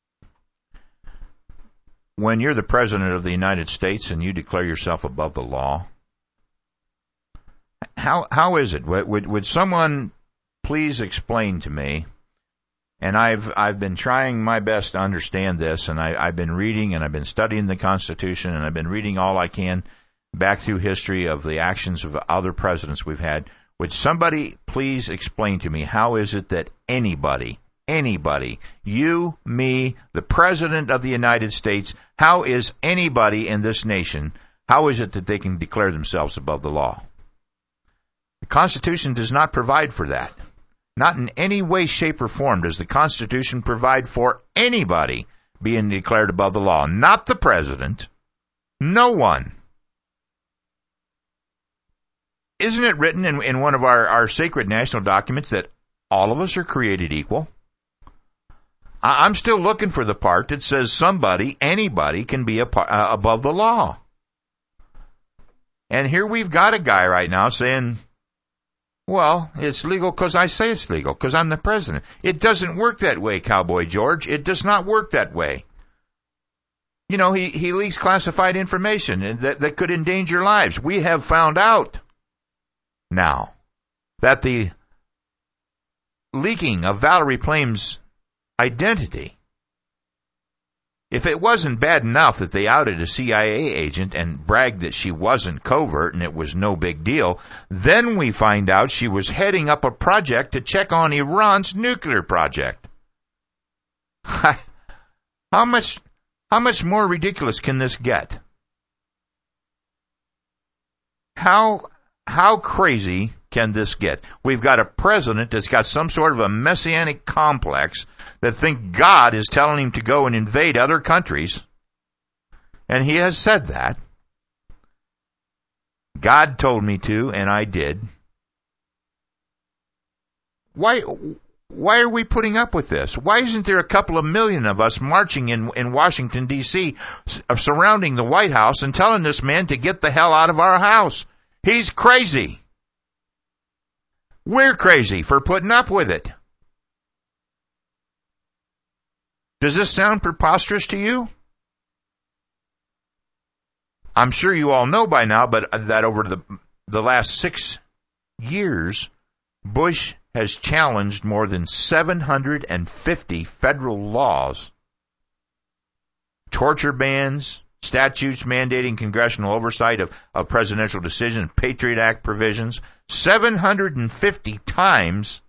when you're the President of the United States and you declare yourself above the law? How is it? Would someone please explain to me? And I've been trying my best to understand this, and I've been reading and I've been studying the Constitution, and I've been reading all I can back through history of the actions of other presidents we've had. Would somebody please explain to me how is it that anybody anybody, you, me, the President of the United States, how is anybody in this nation, how is it that they can declare themselves above the law? The Constitution does not provide for that. Not in any way, shape, or form does the Constitution provide for anybody being declared above the law. Not the President. No one. Isn't it written in one of our sacred national documents that all of us are created equal? I'm still looking for the part that says somebody, anybody, can be above the law. And here we've got a guy right now saying, well, it's legal because I say it's legal, because I'm the president. It doesn't work that way, Cowboy George. It does not work that way. You know, he leaks classified information that could endanger lives. We have found out now that the leaking of Valerie Plame's identity, if it wasn't bad enough that they outed a CIA agent and bragged that she wasn't covert and it was no big deal, then we find out she was heading up a project to check on Iran's nuclear project. How much more ridiculous can this get? How crazy can this get? We've got a president that's got some sort of a messianic complex that think God is telling him to go and invade other countries. And he has said that. God told me to, and I did. Why are we putting up with this? Why isn't there a couple of million of us marching in Washington, D.C., surrounding the White House and telling this man to get the hell out of our house? He's crazy. We're crazy for putting up with it. Does this sound preposterous to you? I'm sure you all know by now, but that over the last 6 years, Bush has challenged more than 750 federal laws, torture bans, statutes mandating congressional oversight of presidential decisions, Patriot Act provisions. 750 times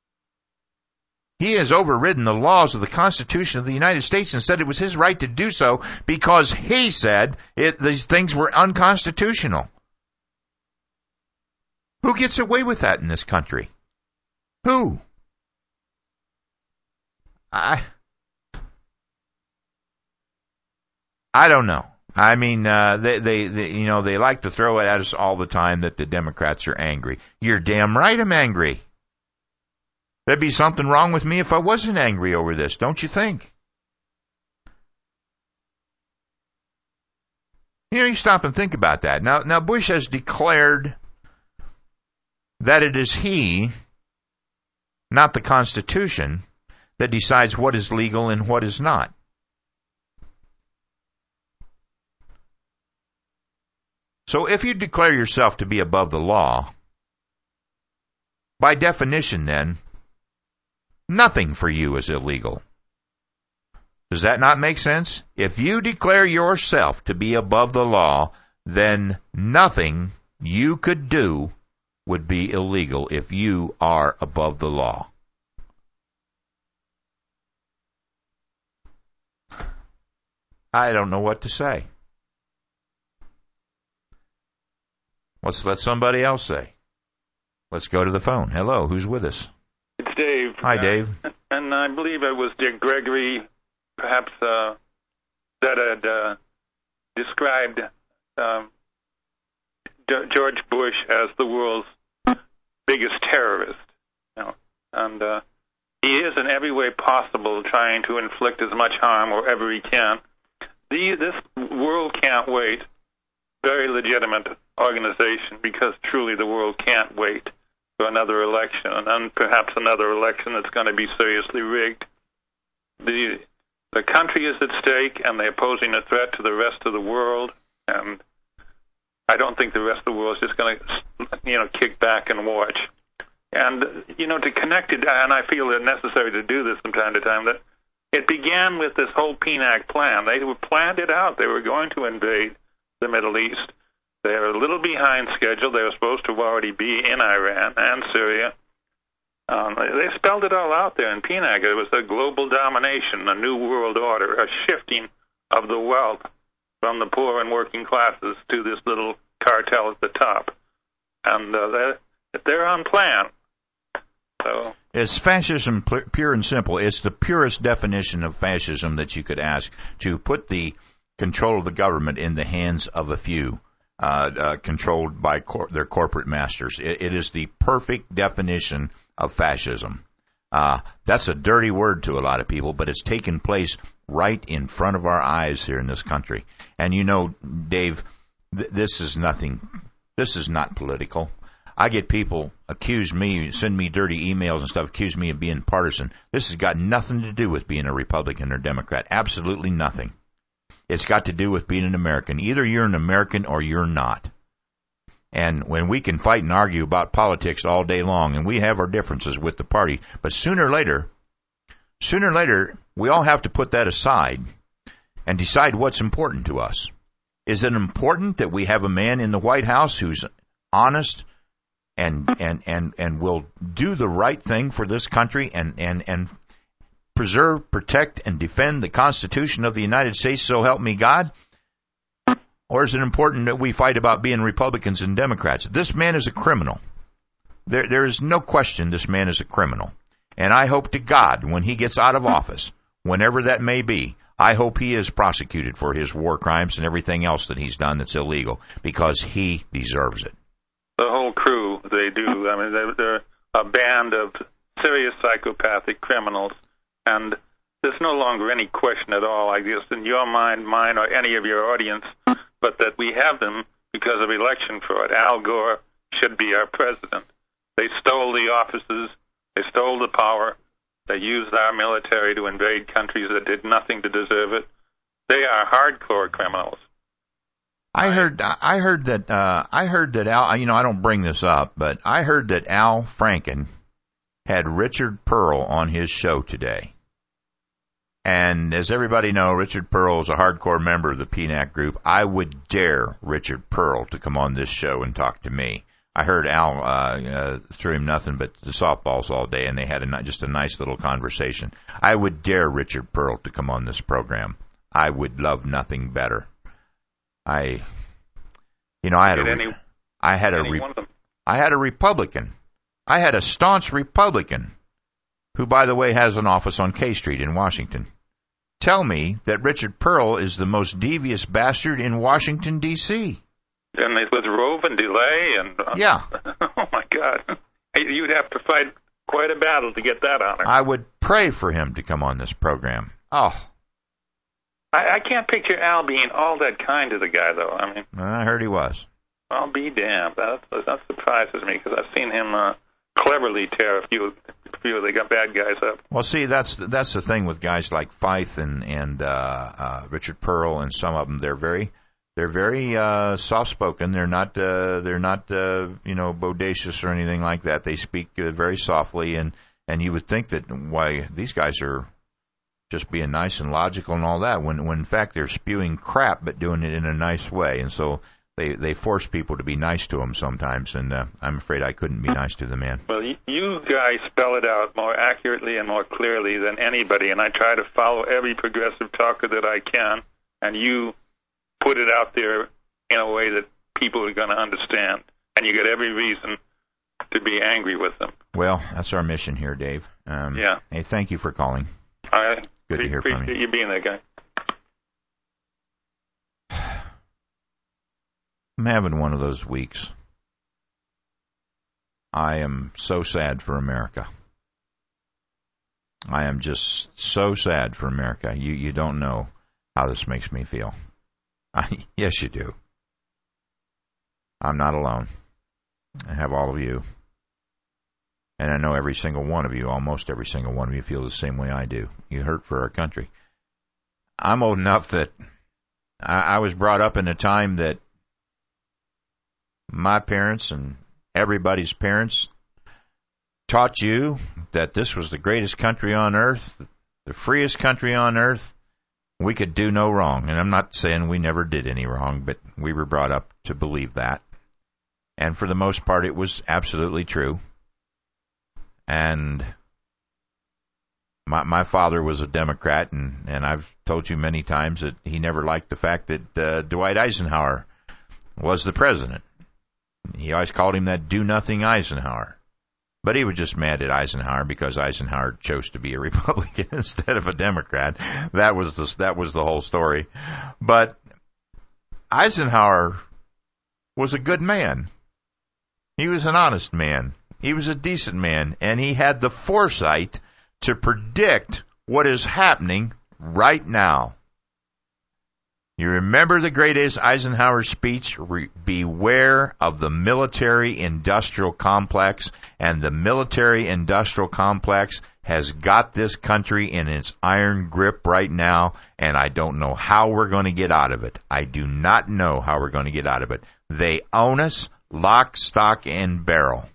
he has overridden the laws of the Constitution of the United States and said it was his right to do so because he said these things were unconstitutional. Who gets away with that in this country? Who? I don't know. I mean, they like to throw it at us all the time that the Democrats are angry. You're damn right I'm angry. There'd be something wrong with me if I wasn't angry over this, don't you think? You stop and think about that. Now Bush has declared that it is he, not the Constitution, that decides what is legal and what is not. So if you declare yourself to be above the law, by definition then, nothing for you is illegal. Does that not make sense? If you declare yourself to be above the law, then nothing you could do would be illegal if you are above the law. I don't know what to say. Let's let somebody else say. Let's go to the phone. Hello, who's with us? It's Dave. Hi, Dave. And I believe it was Dick Gregory, perhaps, that had described George Bush as the world's biggest terrorist. And he is in every way possible trying to inflict as much harm wherever he can. This world can't wait. Very legitimate organization, because truly the world can't wait for another election, and perhaps another election that's going to be seriously rigged. The country is at stake, and they're posing a threat to the rest of the world, and I don't think the rest of the world is just going to, kick back and watch. And, to connect it, and I feel it necessary to do this from time to time, that it began with this whole PNAC plan. They planned it out. They were going to invade the Middle East. They're a little behind schedule. They were supposed to already be in Iran and Syria. They spelled it all out there in PNAC. It was a global domination, a new world order, a shifting of the wealth from the poor and working classes to this little cartel at the top. And they're on plan. So it's fascism, pure and simple. It's the purest definition of fascism that you could ask, to put the control of the government in the hands of a few, controlled by their corporate masters. It is the perfect definition of fascism. That's a dirty word to a lot of people, but it's taken place right in front of our eyes here in this country. And you know, Dave, this is nothing. This is not political. I get people send me dirty emails and stuff, accuse me of being partisan. This has got nothing to do with being a Republican or Democrat. Absolutely nothing. It's got to do with being an American. Either you're an American or you're not. And when we can fight and argue about politics all day long, and we have our differences with the party, but sooner or later, we all have to put that aside and decide what's important to us. Is it important that we have a man in the White House who's honest and will do the right thing for this country and preserve, protect, and defend the Constitution of the United States, so help me God? Or is it important that we fight about being Republicans and Democrats? This man is a criminal. There is no question this man is a criminal. And I hope to God, when he gets out of office, whenever that may be, I hope he is prosecuted for his war crimes and everything else that he's done that's illegal, because he deserves it. The whole crew, they do. I mean, they're a band of serious psychopathic criminals, and there's no longer any question at all, I guess, in your mind, mine, or any of your audience, but that we have them because of election fraud. Al Gore should be our president. They stole the offices. They stole the power. They used our military to invade countries that did nothing to deserve it. They are hardcore criminals. I heard that Al, you know, I don't bring this up, but I heard that Al Franken had Richard Pearl on his show today. And as everybody knows, Richard Pearl is a hardcore member of the PNAC group. I would dare Richard Pearl to come on this show and talk to me. I heard Al threw him nothing but the softballs all day, and they had just a nice little conversation. I would dare Richard Pearl to come on this program. I would love nothing better. I had a Republican. I had a staunch Republican, who, by the way, has an office on K Street in Washington, tell me that Richard Pearl is the most devious bastard in Washington, D.C. And it was Rove and delay, and yeah. Oh my God, you'd have to fight quite a battle to get that honor. I would pray for him to come on this program. Oh. I can't picture Al being all that kind to the guy, though. I mean, I heard he was. I'll be damned. That surprises me, because I've seen him cleverly tear a few of the bad guys up. Well, see, that's the thing with guys like Feith and Richard Pearl, and some of them. They're very soft spoken. They're not bodacious or anything like that. They speak very softly, and you would think that why these guys are just being nice and logical and all that, when in fact they're spewing crap but doing it in a nice way. And so they force people to be nice to them sometimes, and I'm afraid I couldn't be nice to the man. Well, you guys spell it out more accurately and more clearly than anybody, and I try to follow every progressive talker that I can, and you put it out there in a way that people are going to understand, and you got every reason to be angry with them. Well, that's our mission here, Dave. Yeah. Hey, thank you for calling. Good to hear from you. Appreciate you being that guy. I'm having one of those weeks. I am so sad for America. I am just so sad for America. You don't know how this makes me feel. Yes, you do. I'm not alone. I have all of you. And I know every single one of you, almost every single one of you, feel the same way I do. You hurt for our country. I'm old enough that I was brought up in a time that my parents and everybody's parents taught you that this was the greatest country on earth, the freest country on earth. We could do no wrong. And I'm not saying we never did any wrong, but we were brought up to believe that. And for the most part, it was absolutely true. And my father was a Democrat, and I've told you many times that he never liked the fact that Dwight Eisenhower was the president. He always called him that do-nothing Eisenhower. But he was just mad at Eisenhower because Eisenhower chose to be a Republican instead of a Democrat. That was the whole story. But Eisenhower was a good man. He was an honest man. He was a decent man, and he had the foresight to predict what is happening right now. You remember the great Eisenhower speech, beware of the military-industrial complex, and the military-industrial complex has got this country in its iron grip right now, and I don't know how we're going to get out of it. I do not know how we're going to get out of it. They own us, lock, stock, and barrel.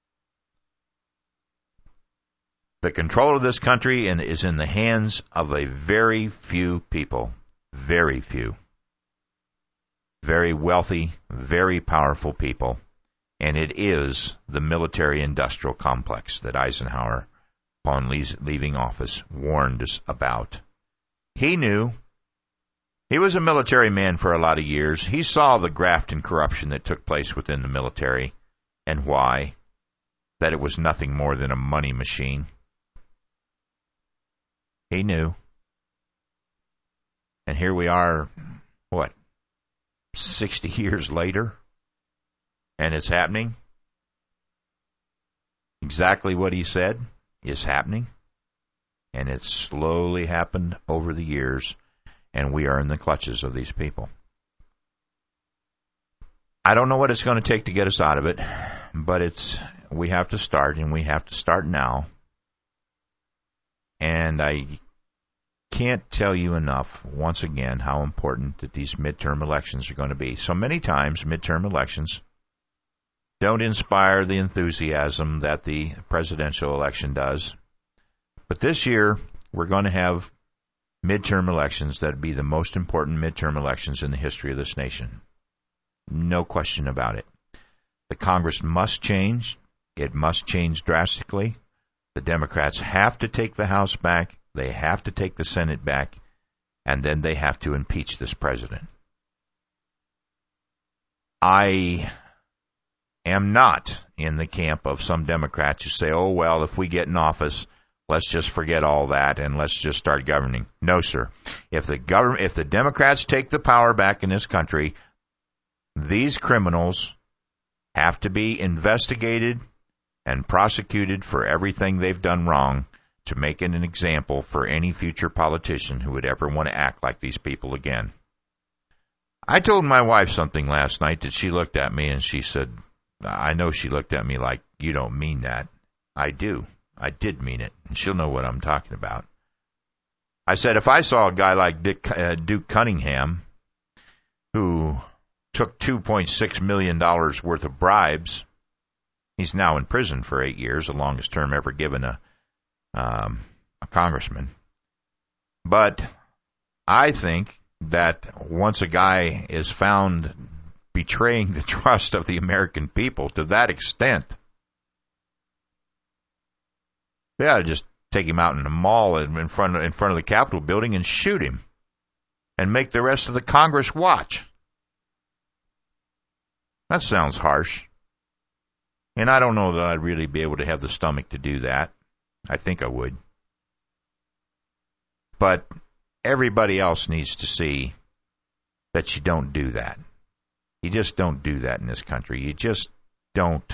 The control of this country is in the hands of a very few people. Very few. Very wealthy, very powerful people. And it is the military-industrial complex that Eisenhower, upon leaving office, warned us about. He knew. He was a military man for a lot of years. He saw the graft and corruption that took place within the military and why. That it was nothing more than a money machine. He knew. And here we are, 60 years later? And it's happening. Exactly what he said is happening. And it's slowly happened over the years. And we are in the clutches of these people. I don't know what it's going to take to get us out of it. But we have to start, and we have to start now. And I can't tell you enough, once again, how important that these midterm elections are going to be. So many times, midterm elections don't inspire the enthusiasm that the presidential election does. But this year, we're going to have midterm elections that would be the most important midterm elections in the history of this nation. No question about it. The Congress must change. It must change drastically. The Democrats have to take the House back. They have to take the Senate back. And then they have to impeach this president. I am not in the camp of some Democrats who say, oh, well, if we get in office, let's just forget all that and let's just start governing. No, sir. If the Democrats take the power back in this country, these criminals have to be investigated and prosecuted for everything they've done wrong to make it an example for any future politician who would ever want to act like these people again. I told my wife something last night that she looked at me and she said, I know she looked at me like, you don't mean that. I do. I did mean it. And she'll know what I'm talking about. I said, if I saw a guy like Duke Cunningham, who took $2.6 million worth of bribes, he's now in prison for 8 years, the longest term ever given a congressman. But I think that once a guy is found betraying the trust of the American people to that extent, they ought to just take him out in the mall in front of the Capitol building and shoot him and make the rest of the Congress watch. That sounds harsh. And I don't know that I'd really be able to have the stomach to do that. I think I would. But everybody else needs to see that you don't do that. You just don't do that in this country. You just don't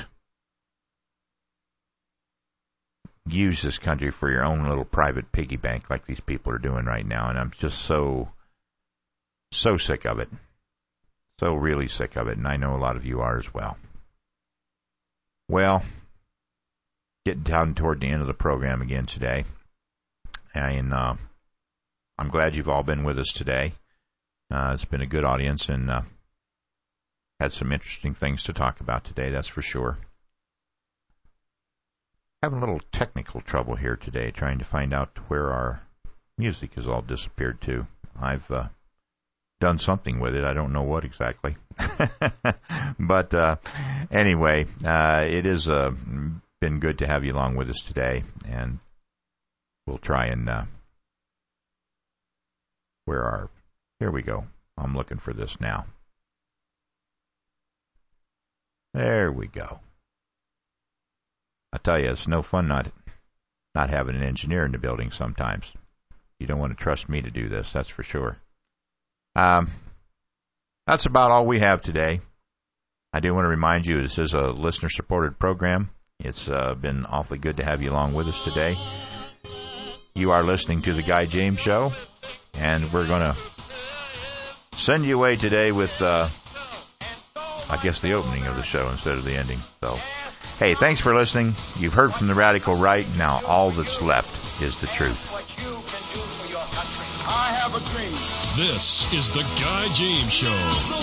use this country for your own little private piggy bank like these people are doing right now. And I'm just so sick of it. So really sick of it. And I know a lot of you are as well. Well, getting down toward the end of the program again today. And I'm glad you've all been with us today. It's been a good audience and had some interesting things to talk about today, that's for sure. Having a little technical trouble here today, trying to find out where our music has all disappeared to. I've done something with it. I don't know what exactly. But anyway, it is been good to have you along with us today, and we'll try and here we go. I'm looking for this now. There we go. I tell you, it's no fun not having an engineer in the building sometimes. You don't want to trust me to do this, that's for sure. That's about all we have today. I do want to remind you this is a listener-supported program. It's been awfully good to have you along with us today. You are listening to The Guy James Show, and we're going to send you away today with, I guess, the opening of the show instead of the ending. So, hey, thanks for listening. You've heard from the radical right. Now all that's left is the truth. I have a dream. This is The Guy James Show.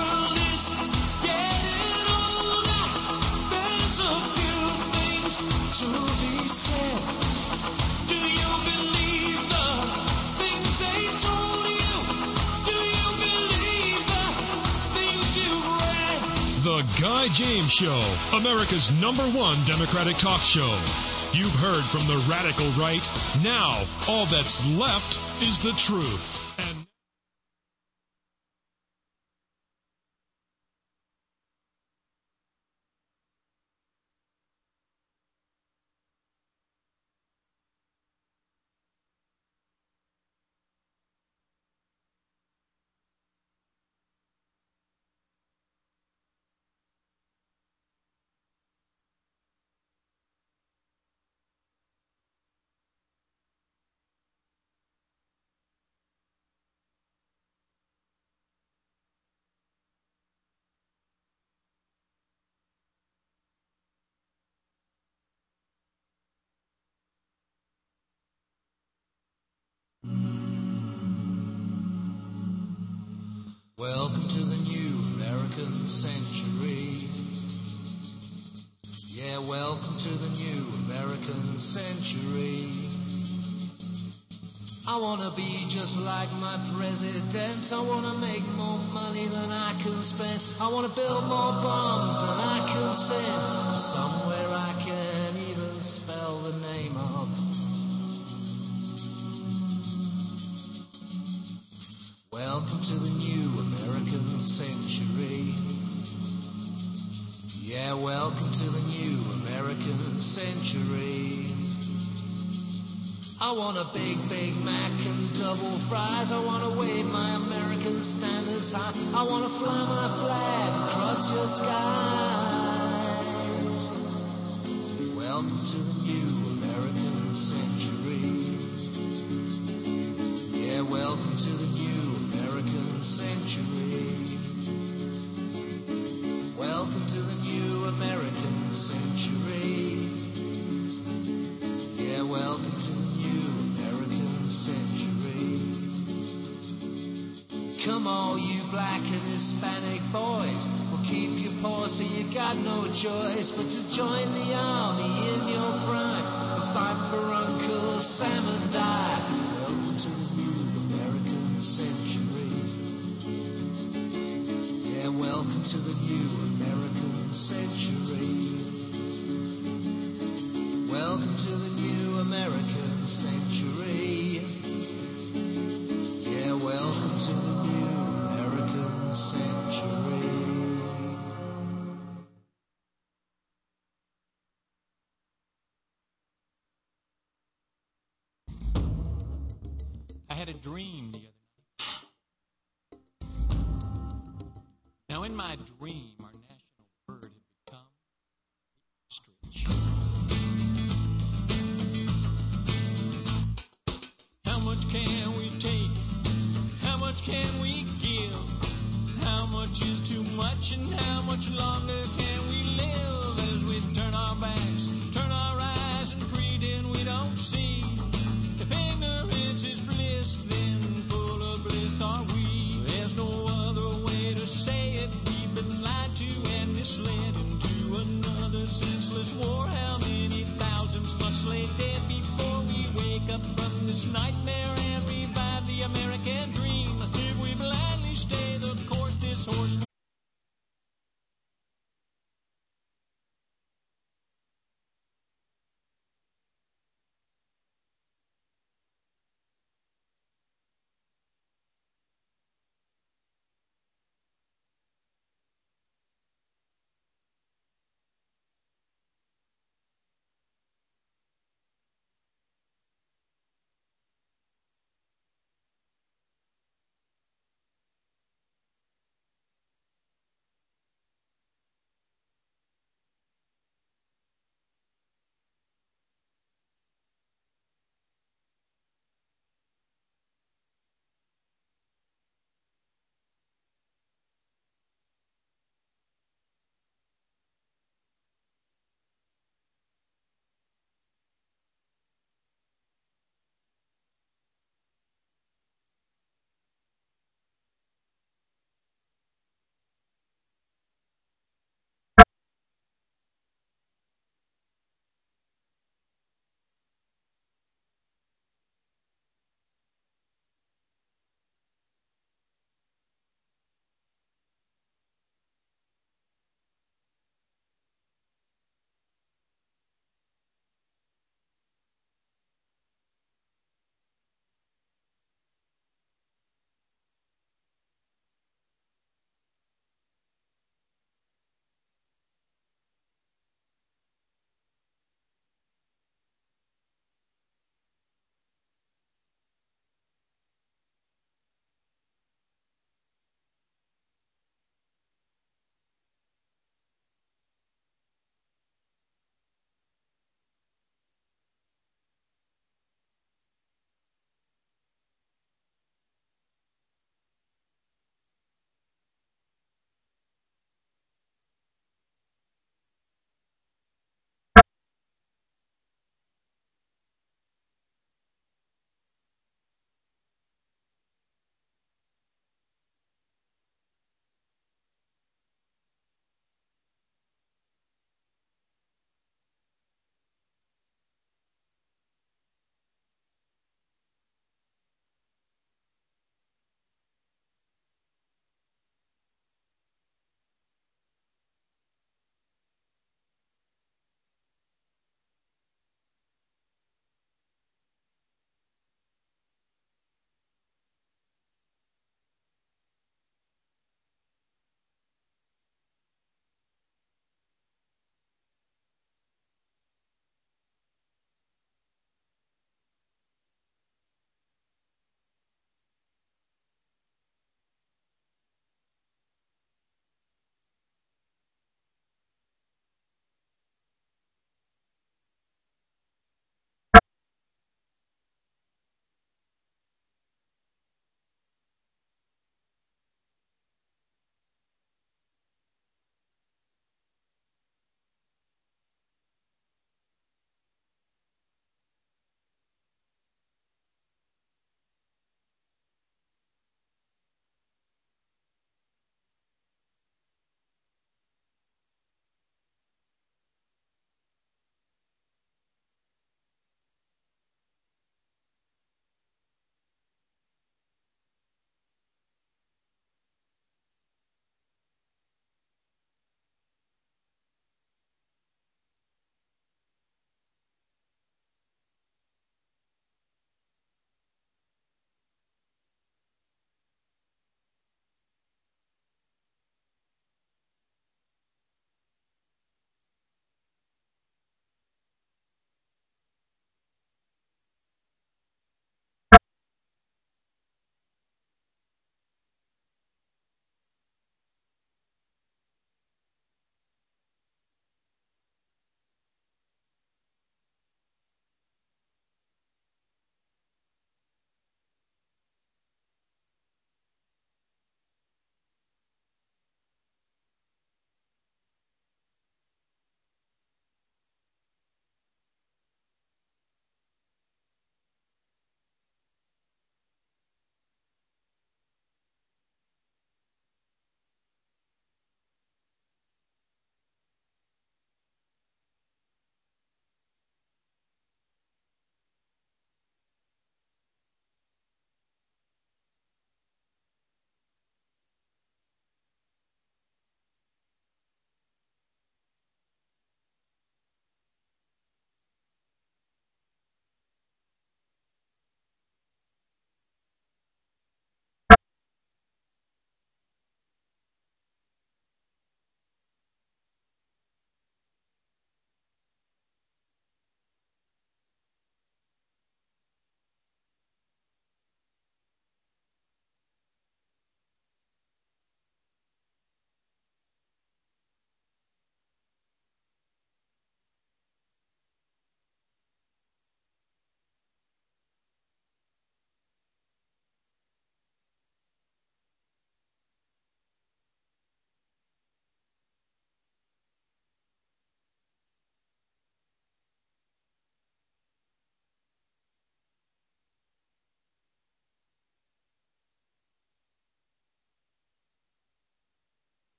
The Guy James Show, America's #1 Democratic talk show. You've heard from the radical right. Now, all that's left is the truth. And Welcome to the new American century. Yeah, welcome to the new American century. I wanna be just like my president. I wanna make more money than I can spend. I wanna build more bombs than I can send to somewhere I can't even spell the name of. Welcome to the new American century. Yeah, welcome to the new American century. I want a Big Mac and double fries. I want to wave my American standards high. I want to fly my flag across your sky. Welcome to the new American century. Yeah, welcome to the new American century. Welcome to the new American century. Yeah, welcome to the new American century. Come on, you black and Hispanic boys. We'll keep you poor so you got no choice but to join the army in your prime and fight for Uncle Sam and die. Welcome to the new American century. Yeah, welcome to the new American century. Welcome to the new American century. Yeah, welcome to the new American century. I had a dream the other night. Now, in my dream, our national bird had become the ostrich. How much can we take? How much can we give? How much is too much, and how much longer can we live as we turn our backs